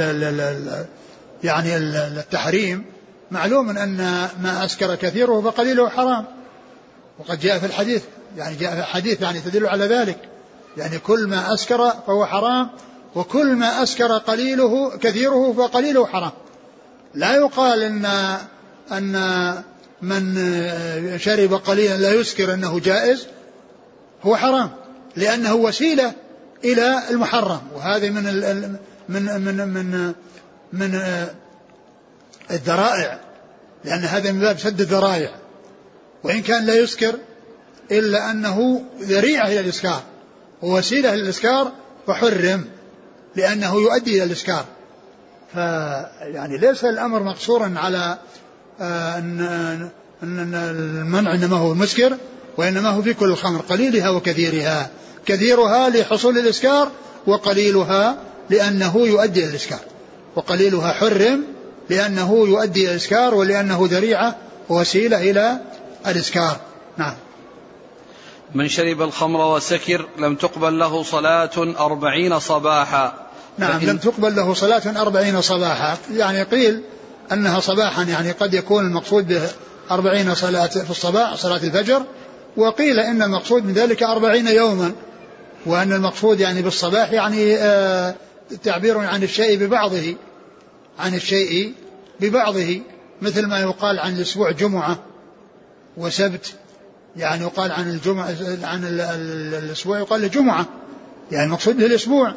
يعني التحريم معلوم أن ما أسكر كثيره فقليله حرام، وقد جاء في الحديث يعني تدل على ذلك، يعني كل ما أسكر فهو حرام، وكل ما أسكر كثيره فقليله حرام. لا يقال أن من شرب قليلا لا يسكر أنه جائز، هو حرام لأنه وسيلة إلى المحرم، وهذه من الذرائع، لأن هذا من باب سد الذرائع، وإن كان لا يسكر إلا أنه ذريعة إلى الإسكار ووسيلة إلى الإسكار فحرم لأنه يؤدي إلى الإسكار. فيعني ليس الأمر مقصورا على أن المنع إنما هو المسكر، وإنما هو في كل الخمر قليلها وكثيرها، كثيرها لحصول الإسكار وقليلها لأنه يؤدي إلى الإسكار، وقليلها حرم لأنه يؤدي إلى الإسكار ولأنه ذريعة ووسيلة إلى الإسكار. نعم. من شرب الخمر وسكر لم تقبل له صلاة 40 صباحا. نعم لم تقبل له صلاة 40 صباحا، يعني قيل أنها صباحا، يعني قد يكون المقصود به 40 صلاة في الصباح صلاة الفجر، وقيل إن المقصود من ذلك 40 يوما، وأن المقصود يعني بالصباح يعني تعبير عن الشيء ببعضه، مثل ما يقال عن الأسبوع جمعة وسبت، يعني يقال عن الجمعة عن الأسبوع يقال له جمعة، يعني المقصود به الأسبوع.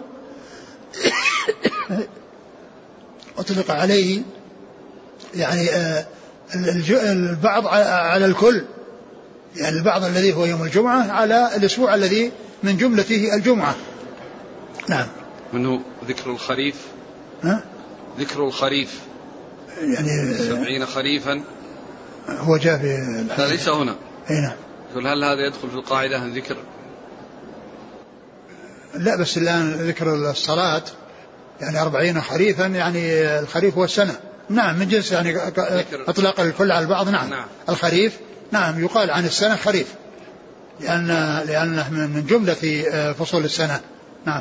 أطلق عليه يعني البعض على الكل، يعني البعض الذي هو يوم الجمعة على الأسبوع الذي من جملته الجمعة. نعم. منه ذكر الخريف. ذكر الخريف يعني 70 خريفا هو جاء في ليس هنا. هنا يقول هل هذا يدخل في القاعدة عن ذكر؟ لا بس الآن ذكر الصلاة يعني 40 خريفا، يعني الخريف هو السنة. نعم من جنس يعني أطلق الكل على البعض. نعم. الخريف نعم يقال عن السنة خريف لأنه من جملة فصول السنة. نعم.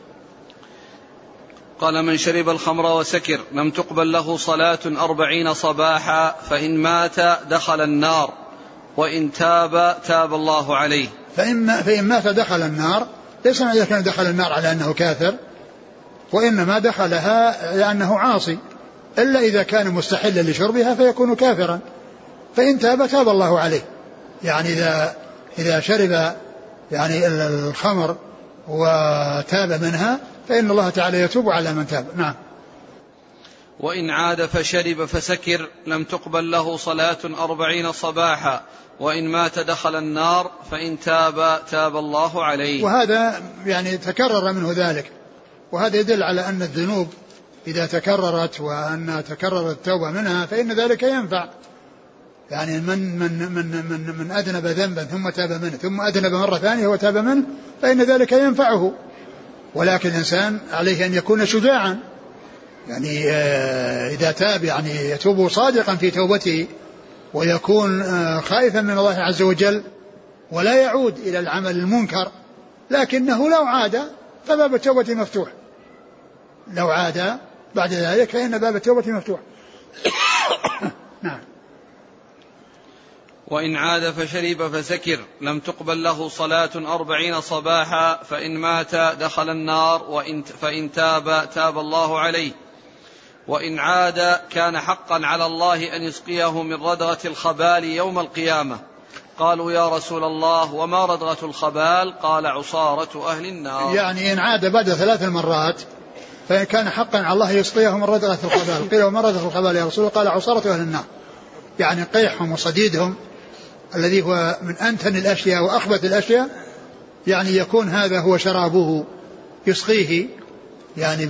قال من شرب الخمر وسكر لم تقبل له صلاة 40 صباحا، فإن مات دخل النار، وإن تاب الله عليه. فإن مات دخل النار، ليس إذا كان دخل النار على أنه كافر، وإنما دخلها لأنه عاصي، إلا إذا كان مستحلا لشربها فيكون كافرا. فإن تاب الله عليه، يعني إذا شرب يعني الخمر وتاب منها فإن الله تعالى يتوب على من تاب. نعم. وإن عاد فشرب فسكر لم تقبل له صلاة 40 صباحا، وإن مات دخل النار، فإن تاب الله عليه. وهذا يعني تكرر منه ذلك، وهذا يدل على أن الذنوب إذا تكررت وأن تكررت التوبة منها فإن ذلك ينفع. يعني من أذنب ذنبا ثم تاب منه ثم أذنب مرة ثانية وتاب منه فإن ذلك ينفعه، ولكن الإنسان عليه أن يكون شجاعا، يعني إذا تاب يعني يتوب صادقا في توبته، ويكون خائفا من الله عز وجل، ولا يعود إلى العمل المنكر، لكنه لو عاد فباب التوبة مفتوح، لو عاد بعد ذلك فإن باب التوبة مفتوح. نعم. وإن عاد فشرب فسكر لم تقبل له صلاة 40 صباحا، فإن مات دخل النار، فإن تاب الله عليه. وإن عاد كان حقا على الله أن يسقيه من ردغة الخبال يوم القيامة. قالوا يا رسول الله وما ردغة الخبال؟ قال عصارة أهل النار. يعني إن عاد بعد 3 مرات فإن كان حقا على الله يسقيه من ردغة الخبال. قيل وما ردغة الخبال يا رسول الله؟ قال عصارة أهل النار، يعني قيحهم وصديدهم الذي هو من أنتن الأشياء وأخبث الأشياء، يعني يكون هذا هو شرابه يسقيه، يعني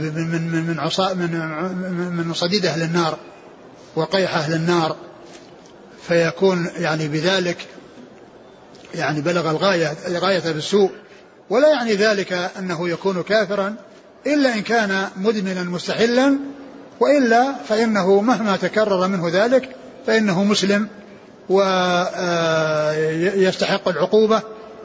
من صديد أهل النار وقيح أهل النار، فيكون يعني بذلك يعني بلغ الغاية بالسوء. ولا يعني ذلك أنه يكون كافرا إلا إن كان مدمنا مستحلا، وإلا فإنه مهما تكرر منه ذلك فإنه مسلم ويستحق العقوبة،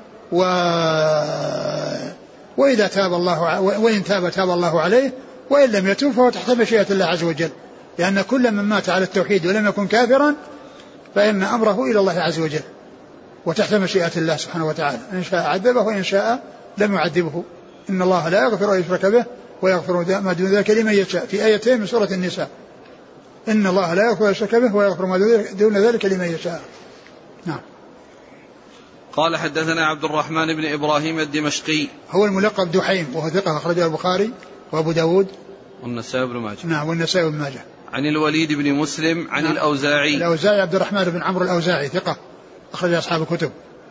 وإذا تاب الله وإن تاب الله عليه، وإن لم يتوب فهو تحت مشيئة الله عز وجل، لأن كل من مات على التوحيد ولم يكن كافرا فإن أمره إلى الله عز وجل وتحت مشيئة الله سبحانه وتعالى، إن شاء عذبه وإن شاء لم يعذبه. إن الله لا يغفر أن يشرك به ويغفر ما دون ذلك لمن يشاء، في آيتين من سورة النساء. إن الله لا يغفر أن يشرك به ويغفر ما دون ذلك لمن يشاء. نعم. قال حدثنا عبد الرحمن بن إبراهيم الدمشقي، هو الملقب دحيم، وهو ثقة أخرجه البخاري وأبو داود والنسائي بن ماجه. نعم، والنسائي بن ماجه. عن الوليد بن مسلم عن الأوزاعي. الأوزاعي عبد الرحمن بن عمرو الأوزاعي ثقة أخرج أصحاب الكتب.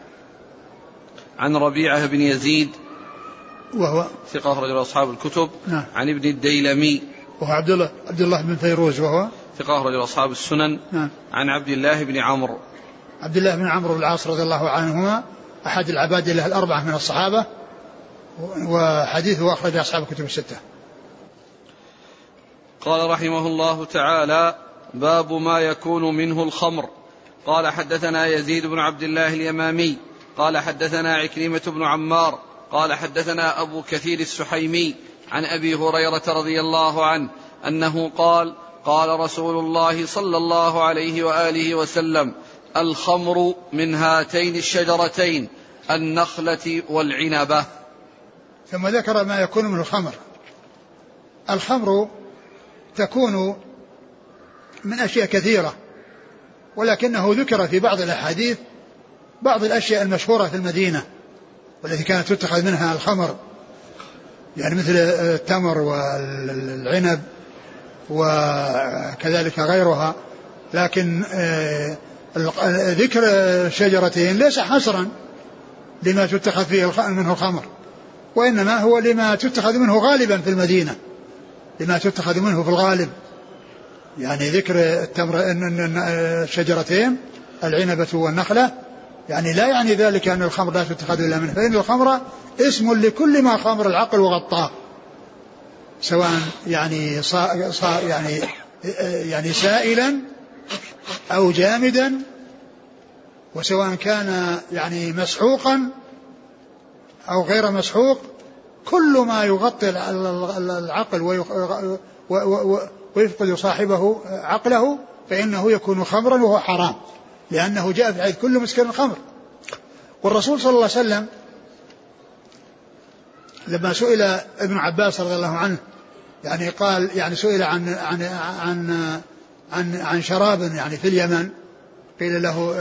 عن ربيعة بن يزيد وهو ثقة أخرج أصحاب الكتب. نعم. عن ابن الديلمي وهو عبد الله بن فيروز وهو ثقة أخرج أصحاب السنن. نعم. عن عبد الله بن عمرو بن العاص رضي الله عنهما أحد العباد له الأربعة من الصحابة، وحديثه أخرج أصحاب الكتب الستة. قال رحمه الله تعالى: باب ما يكون منه الخمر. قال حدثنا يزيد بن عبد الله اليمامي قال حدثنا عكرمة بن عمار قال حدثنا أبو كثير السحيمي عن أبي هريرة رضي الله عنه أنه قال: قال رسول الله صلى الله عليه وآله وسلم: الخمر من هاتين الشجرتين النخلة والعنبة. ثم ذكر ما يكون من الخمر. الخمر تكون من أشياء كثيرة، ولكنه ذكر في بعض الأحاديث بعض الأشياء المشهورة في المدينة والتي كانت تتخذ منها الخمر، يعني مثل التمر والعنب وكذلك غيرها. لكن ذكر شجرتين ليس حصرا لما تتخذ فيه منه الخمر، وإنما هو لما تتخذ منه غالبا في المدينة، لما تتخذ منه في الغالب. يعني ذكر التمر الشجرتين العنبة والنخلة يعني لا يعني ذلك أن الخمر لا تتخذ إلا منه، فإن الخمر اسم لكل ما خمر العقل وغطاه، سواء يعني يعني سائلا أو جامدا، وسواء كان يعني مسحوقا أو غير مسحوق، كل ما يغطي العقل ويفقد صاحبه عقله فإنه يكون خمرا وهو حرام، لأنه جاء في حديث كل مسكر خمر. والرسول صلى الله عليه وسلم لما سئل ابن عباس رضي الله عنه يعني قال يعني سئل عن شراب يعني في اليمن، قيل له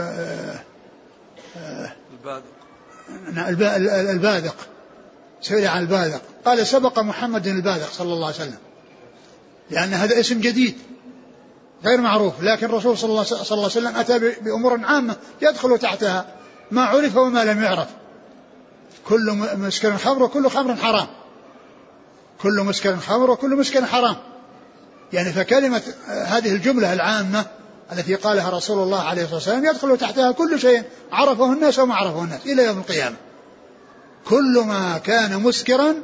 البادق، سئل عن البادق قال: سبق محمد البادق صلى الله عليه وسلم، لأن هذا اسم جديد غير معروف، لكن الرسول صلى الله عليه وسلم أتى بأمور عامة يدخل تحتها ما عرف وما لم يعرف. كل مسكر خمر وكل خمر حرام، كل مسكر خمر وكل مسكر حرام. يعني فكلمة هذه الجملة العامة التي قالها رسول الله عليه الصلاة والسلام يدخل تحتها كل شيء عرفه الناس وما عرفه الناس إلى يوم القيامة. كل ما كان مسكرا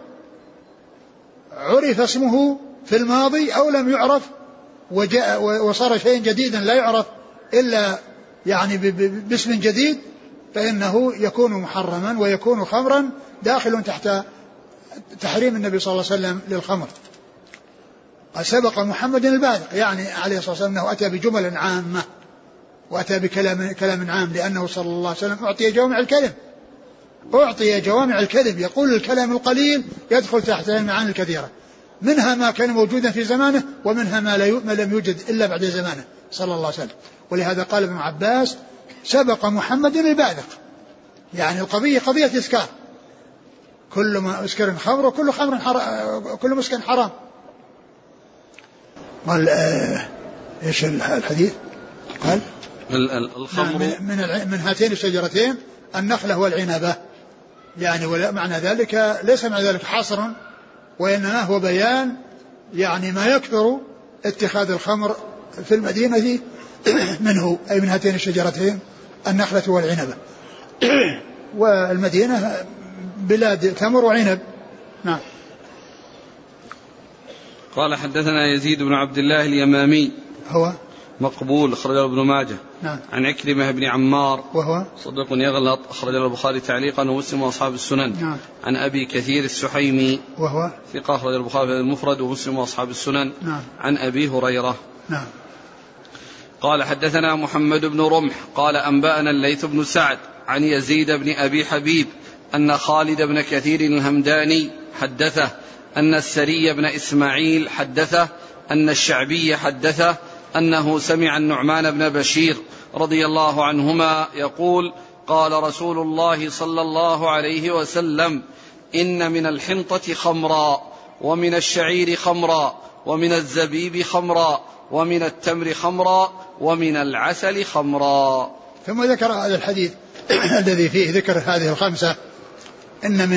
عرف اسمه في الماضي أو لم يعرف وجاء وصار شيء جديدا لا يعرف إلا يعني باسم جديد، فإنه يكون محرما ويكون خمرا داخل تحت تحريم النبي صلى الله عليه وسلم للخمر. سبق محمد البادق يعني عليه الصلاة والسلام أنه أتى بجمل عامة وأتى بكلام عام، لأنه صلى الله عليه وسلم أعطي جوامع الكلم، يقول الكلام القليل يدخل تحت المعاني الكثيرة، منها ما كان موجودا في زمانه ومنها ما لم يوجد إلا بعد زمانه صلى الله عليه وسلم. ولهذا قال ابن عباس: سبق محمد البادق، يعني القضية قضية إسكار، كل ما أسكر خمر وكل خمر حرام، كل مسكر حرام. قال إيش الحديث؟ قال الخمر من هاتين الشجرتين النخلة والعنبة، يعني معنى ذلك ليس معنى ذلك حصرا، وإنما هو بيان يعني ما يكثر اتخاذ الخمر في المدينة منه، أي من هاتين الشجرتين النخلة والعنبة. والمدينة بلاد تمر وعنب. نعم. قال حدثنا يزيد بن عبد الله اليمامي هو مقبول أخرجه ابن ماجه. نعم. عن عكرمة بن عمار وهو صديق يغلط أخرجه البخاري تعليقا ومسلم وأصحاب السنن. نعم. عن أبي كثير السحيمي وهو ثقة أخرجه البخاري المفرد ومسلم وأصحاب السنن. نعم. عن أبي هريرة. نعم. قال حدثنا محمد بن رمح قال أنبأنا الليث بن سعد عن يزيد بن أبي حبيب أن خالد بن كثير الهمداني حدثه أن السري بن إسماعيل حدثه أن الشعبي حدثه أنه سمع النعمان بن بشير رضي الله عنهما يقول قال رسول الله صلى الله عليه وسلم إن من الحنطة خمرا ومن الشعير خمرا ومن الزبيب خمرا ومن التمر خمرا ومن العسل خمرا. ثم ذكر هذا الحديث الذي فيه ذكر هذه الخمسة إن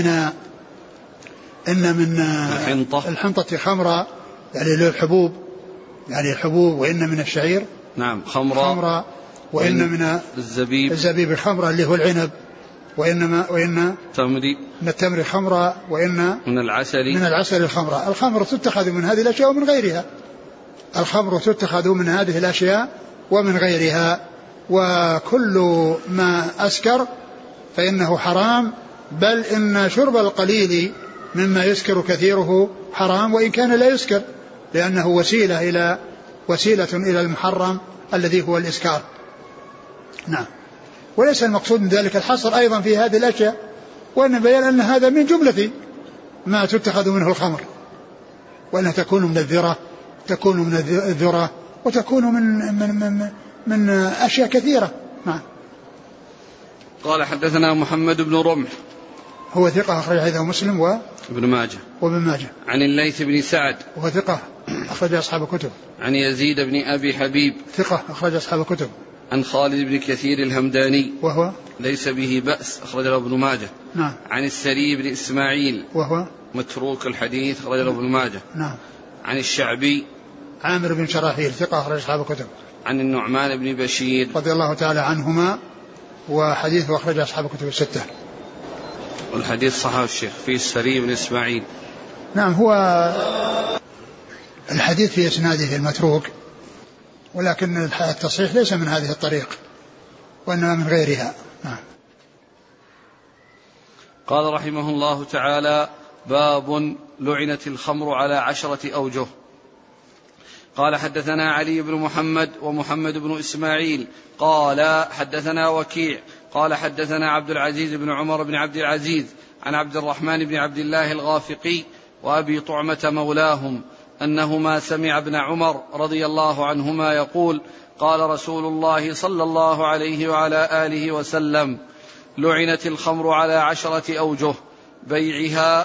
من الحنطة خمرا يعني للحبوب يعني الحبوب، وإن من الشعير نعم خمرا وإن من الزبيب خمرا اللي هو العنب، وإن من التمر خمرا، وإن من العسل خمرا. الخمر تتخذ من هذه الأشياء ومن غيرها، الخمر تتخذ من هذه الأشياء ومن غيرها، وكل ما أسكر فإنه حرام، بل إن شرب القليل مما يسكر كثيره حرام وإن كان لا يسكر، لأنه وسيلة إلى المحرم الذي هو الإسكار. نعم. وليس المقصود من ذلك الحصر أيضا في هذه الأشياء، وأن بيان أن هذا من جملة ما تتخذ منه الخمر، وأنها تكون من الذرة وتكون من أشياء كثيرة. نعم. قال حدثنا محمد بن رمح هو ثقة أخرج حديثه مسلم وابن ماجه. عن الليث بن سعد وهو ثقة أخرج أصحاب الكتب. عن يزيد بن أبي حبيب ثقة أخرج أصحاب الكتب. عن خالد بن كثير الهمداني وهو ليس به بأس أخرجه ابن ماجه. نعم. عن السري بن إسماعيل وهو متروك الحديث أخرجه ابن ماجه. نعم. عن الشعبي عامر بن شراحيل ثقة أخرج أصحاب الكتب. عن النعمان بن بشير رضي الله تعالى عنهما وحديثه أخرج أصحاب الكتب الستة. والحديث صححه الشيخ في السري بن إسماعيل. نعم. هو الحديث في إسناده المتروك، ولكن التصحيح ليس من هذه الطريق وإنما من غيرها. نعم. قال رحمه الله تعالى باب لعنت الخمر على 10 أوجه. قال حدثنا علي بن محمد ومحمد بن إسماعيل قال حدثنا وكيع قال حدثنا عبد العزيز بن عمر بن عبد العزيز عن عبد الرحمن بن عبد الله الغافقي وأبي طعمة مولاهم أنهما سمع ابن عمر رضي الله عنهما يقول قال رسول الله صلى الله عليه وعلى آله وسلم لعنت الخمر على 10 أوجه: بيعها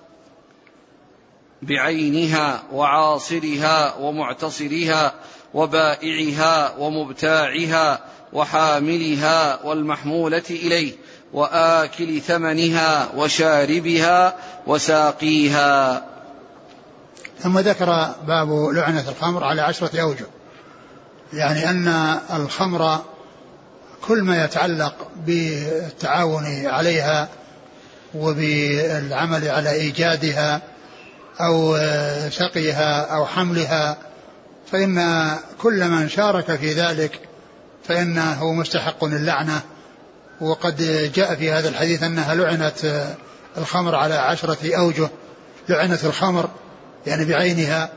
بعينها وعاصرها ومعتصرها وبائعها ومبتاعها وحاملها والمحمولة إليه وآكل ثمنها وشاربها وساقيها. ثم ذكر باب لعنة الخمر على 10 أوجه، يعني أن الخمر كل ما يتعلق بالتعاون عليها وبالعمل على إيجادها أو سقيها أو حملها، فإن كل من شارك في ذلك فإنه مستحق اللعنة. وقد جاء في هذا الحديث أنها لعنت الخمر على 10 أوجه: لعنت الخمر يعني بعينها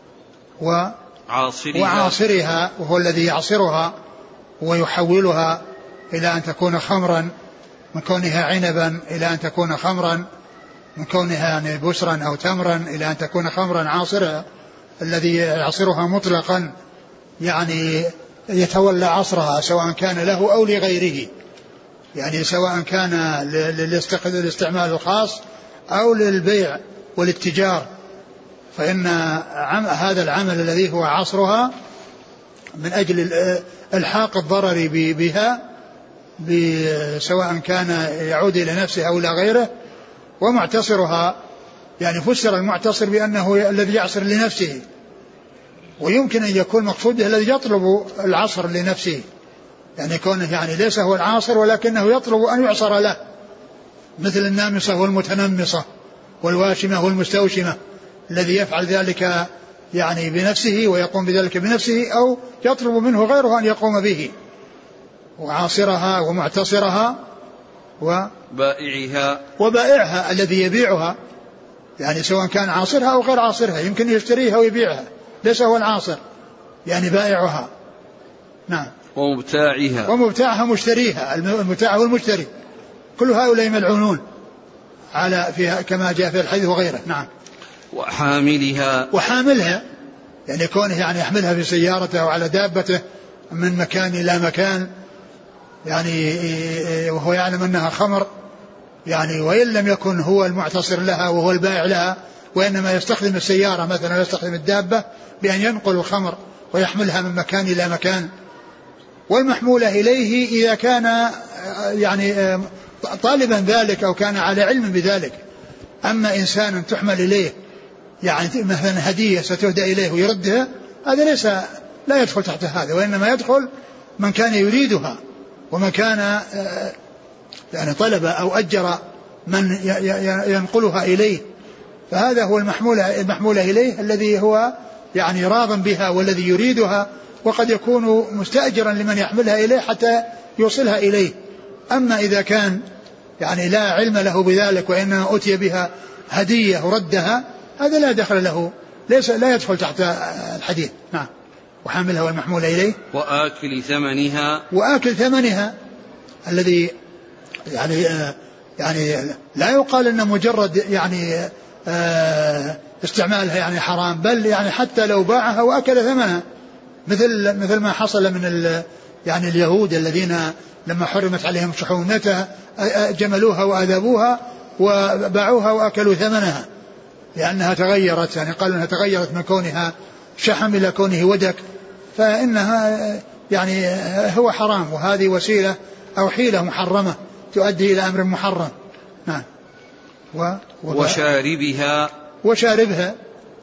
وعاصرها وهو الذي يعصرها ويحولها إلى أن تكون خمرا، من كونها عنبا إلى أن تكون خمرا، من كونها يعني بسرا أو تمرا إلى أن تكون خمرا عاصرها، الذي يعصرها مطلقا يعني يتولى عصرها سواء كان له أو لغيره، يعني سواء كان للاستعمال الخاص أو للبيع والاتجار، فإن هذا العمل الذي هو عصرها من أجل الحاق الضرر بها سواء كان يعود إلى نفسه أو إلى غيره. ومعتصرها يعني فسر المعتصر بأنه الذي يعصر لنفسه، ويمكن أن يكون مقصود به الذي يطلب العصر لنفسه، يعني كونه يعني ليس هو العاصر ولكنه يطلب أن يعصر له، مثل النامصة والمتنمصة والواشمة والمستوشمة، الذي يفعل ذلك يعني بنفسه ويقوم بذلك بنفسه، أو يطلب منه غيره أن يقوم به، وعاصرها ومعتصرها وبائعها الذي يبيعها، يعني سواء كان عاصرها أو غير عاصرها، يمكن يشتريها ويبيعها، ليس هو العاصر، يعني بائعها. نعم. ومبتاعها مشتريها، المبتاع والمشتري كل هؤلاء ملعونون على فيها كما جاء في الحديث وغيره. نعم. وحاملها يعني كونه يعني يحملها في سيارته أو على دابته من مكان إلى مكان، يعني وهو يعلم أنها خمر، يعني وإن لم يكن هو المعتصر لها وهو البائع لها، وإنما يستخدم السيارة مثلا، يستخدم الدابة بأن ينقل الخمر ويحملها من مكان إلى مكان. والمحمولة إليه إذا كان يعني طالبا ذلك أو كان على علم بذلك. أما إنسان تحمل إليه يعني مثلا هدية ستهدى إليه ويردها، هذا ليس لا يدخل تحت هذا، وإنما يدخل من كان يريدها ومن كان يعني طلب أو أجر من ينقلها إليه، فهذا هو المحمولة إليه الذي هو يعني راض بها والذي يريدها، وقد يكون مستأجرا لمن يحملها إليه حتى يوصلها إليه. أما إذا كان يعني لا علم له بذلك وإنما أتي بها هدية وردها، هذا لا دخل له، لا يدخل تحت الحديث. نعم. وحاملها والمحمولة إليه وآكل ثمنها الذي يعني لا يقال أن مجرد يعني استعمالها يعني حرام، بل يعني حتى لو باعها وأكل ثمنها، مثل ما حصل من يعني اليهود الذين لما حرمت عليهم شحومتها جملوها وأذبوها وباعوها وأكلوا ثمنها، لأنها تغيرت، يعني قالوا أنها تغيرت من كونها شحم إلى كونه ودك، فإنها يعني هو حرام، وهذه وسيلة أو حيلة محرمة تؤدي إلى أمر محرم. نعم. وشاربها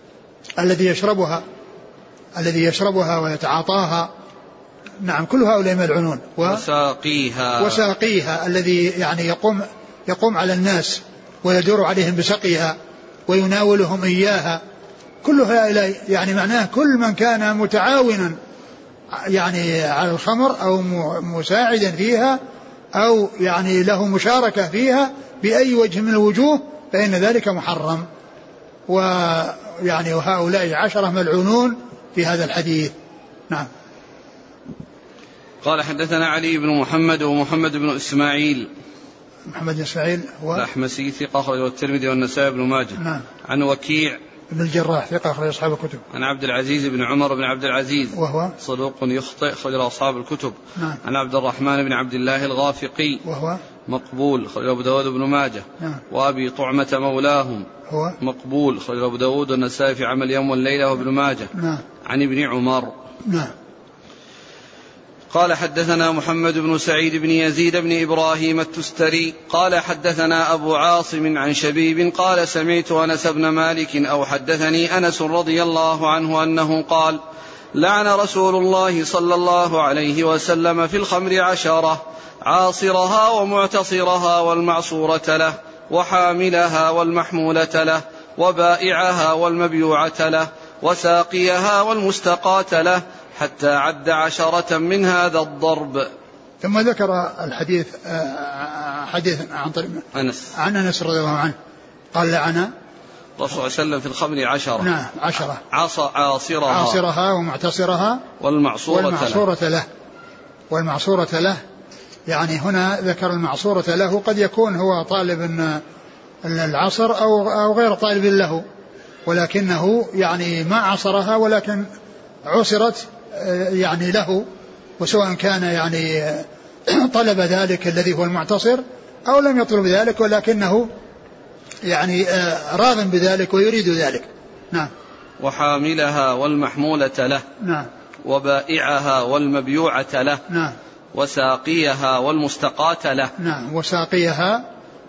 الذي يشربها ويتعاطاها. نعم. كل هؤلاء ملعونون. وساقيها الذي يعني يقوم على الناس ويدور عليهم بسقيها ويناولهم إياها، كل هؤلاء يعني معناه كل من كان متعاونا يعني على الخمر أو مساعدا فيها أو يعني له مشاركة فيها بأي وجه من الوجوه، فإن ذلك محرم. ويعني وهؤلاء 10 ملعونون في هذا الحديث. نعم. قال حدثنا علي بن محمد ومحمد بن إسماعيل. محمد بن إسماعيل الأحمسي ثقة أخرجه الترمذي والنسائي بن ماجه. نعم. عن وكيع بن الجراح ثقة أخرج أصحاب الكتب. عن عبد العزيز بن عمر بن عبد العزيز وهو صدوق يخطئ أخرجه أصحاب الكتب. نعم. عن عبد الرحمن بن عبد الله الغافقي وهو مقبول أخرجه أبو داود بن ماجه. نعم. وأبي طعمة مولاهم هو مقبول أخرجه أبو داود والنسائي في عمل يوم والليلة وابن ماجه. نعم. عن ابن عمر. نعم. قال حدثنا محمد بن سعيد بن يزيد بن إبراهيم التستري قال حدثنا أبو عاصم عن شبيب قال سمعت أنس بن مالك أو حدثني أنس رضي الله عنه أنه قال لعن رسول الله صلى الله عليه وسلم في الخمر 10 عاصرها ومعتصرها والمعصورة له وحاملها والمحمولة له وبائعها والمبيوعة له وساقيها والمستقاة له حتى عد 10 من هذا الضرب. ثم ذكر الحديث حديث عن أنس رضي الله عنه قال لعن الرسول صلى الله عليه وسلم في الخمر 10. نعم 10 عاصرها ومعتصرها والمعصورة له. يعني هنا ذكر المعصورة له، قد يكون هو طالب العصر أو غير طالب له، ولكنه يعني ما عصرها ولكن عصرت يعني له، وسواء كان يعني طلب ذلك الذي هو المعتصر أو لم يطلب ذلك، ولكنه يعني راغب بذلك ويريد ذلك. نعم. وحاملها والمحمولة له. نعم. وبائعها والمبيوعة له. نعم. وساقيها والمستقاة له. نعم. وساقيها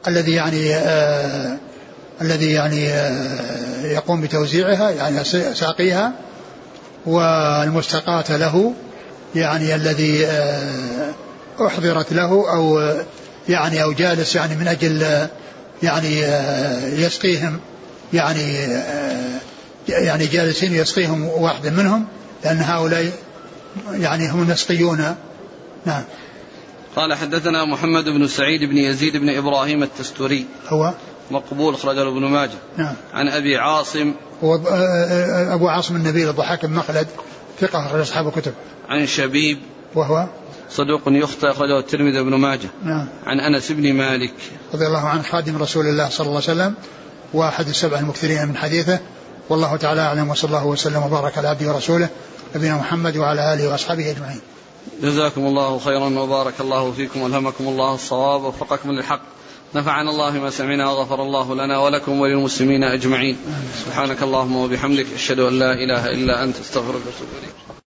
الذي يعني يقوم بتوزيعها، يعني ساقيها، والمستقاة له يعني الذي أحضرت له أو جالس يعني من أجل يعني يسقيهم يعني يعني جالسين يسقيهم واحد منهم، لأن هؤلاء يعني هم النسقيون. نعم. قال حدثنا محمد بن سعيد بن يزيد بن إبراهيم التستوري هو مقبول أخرجه ابن ماجه. نعم. عن أبي عاصم هو أبو عاصم النبيل الضحاك بن مخلد ثقة أخرج أصحاب الكتب. عن شبيب وهو صدوق يخطئ أخرجه الترمذي وابن ماجه. نعم. عن أنس بن مالك رضي الله عنه خادم رسول الله صلى الله عليه وسلم وأحد السبع المكثرين من حديثه، والله تعالى أعلم، وصلى الله وسلم وبارك على عبده ورسوله نبينا محمد وعلى آله وأصحابه أجمعين. جزاكم الله خيرا وبارك الله فيكم والهمكم الله الصواب ووفقكم للحق، نفعنا الله ما سمعنا وغفر الله لنا ولكم وللمسلمين أجمعين. سبحانك اللهم وبحمدك أشهد أن لا إله إلا أنت استغفرك وأتوب إليك.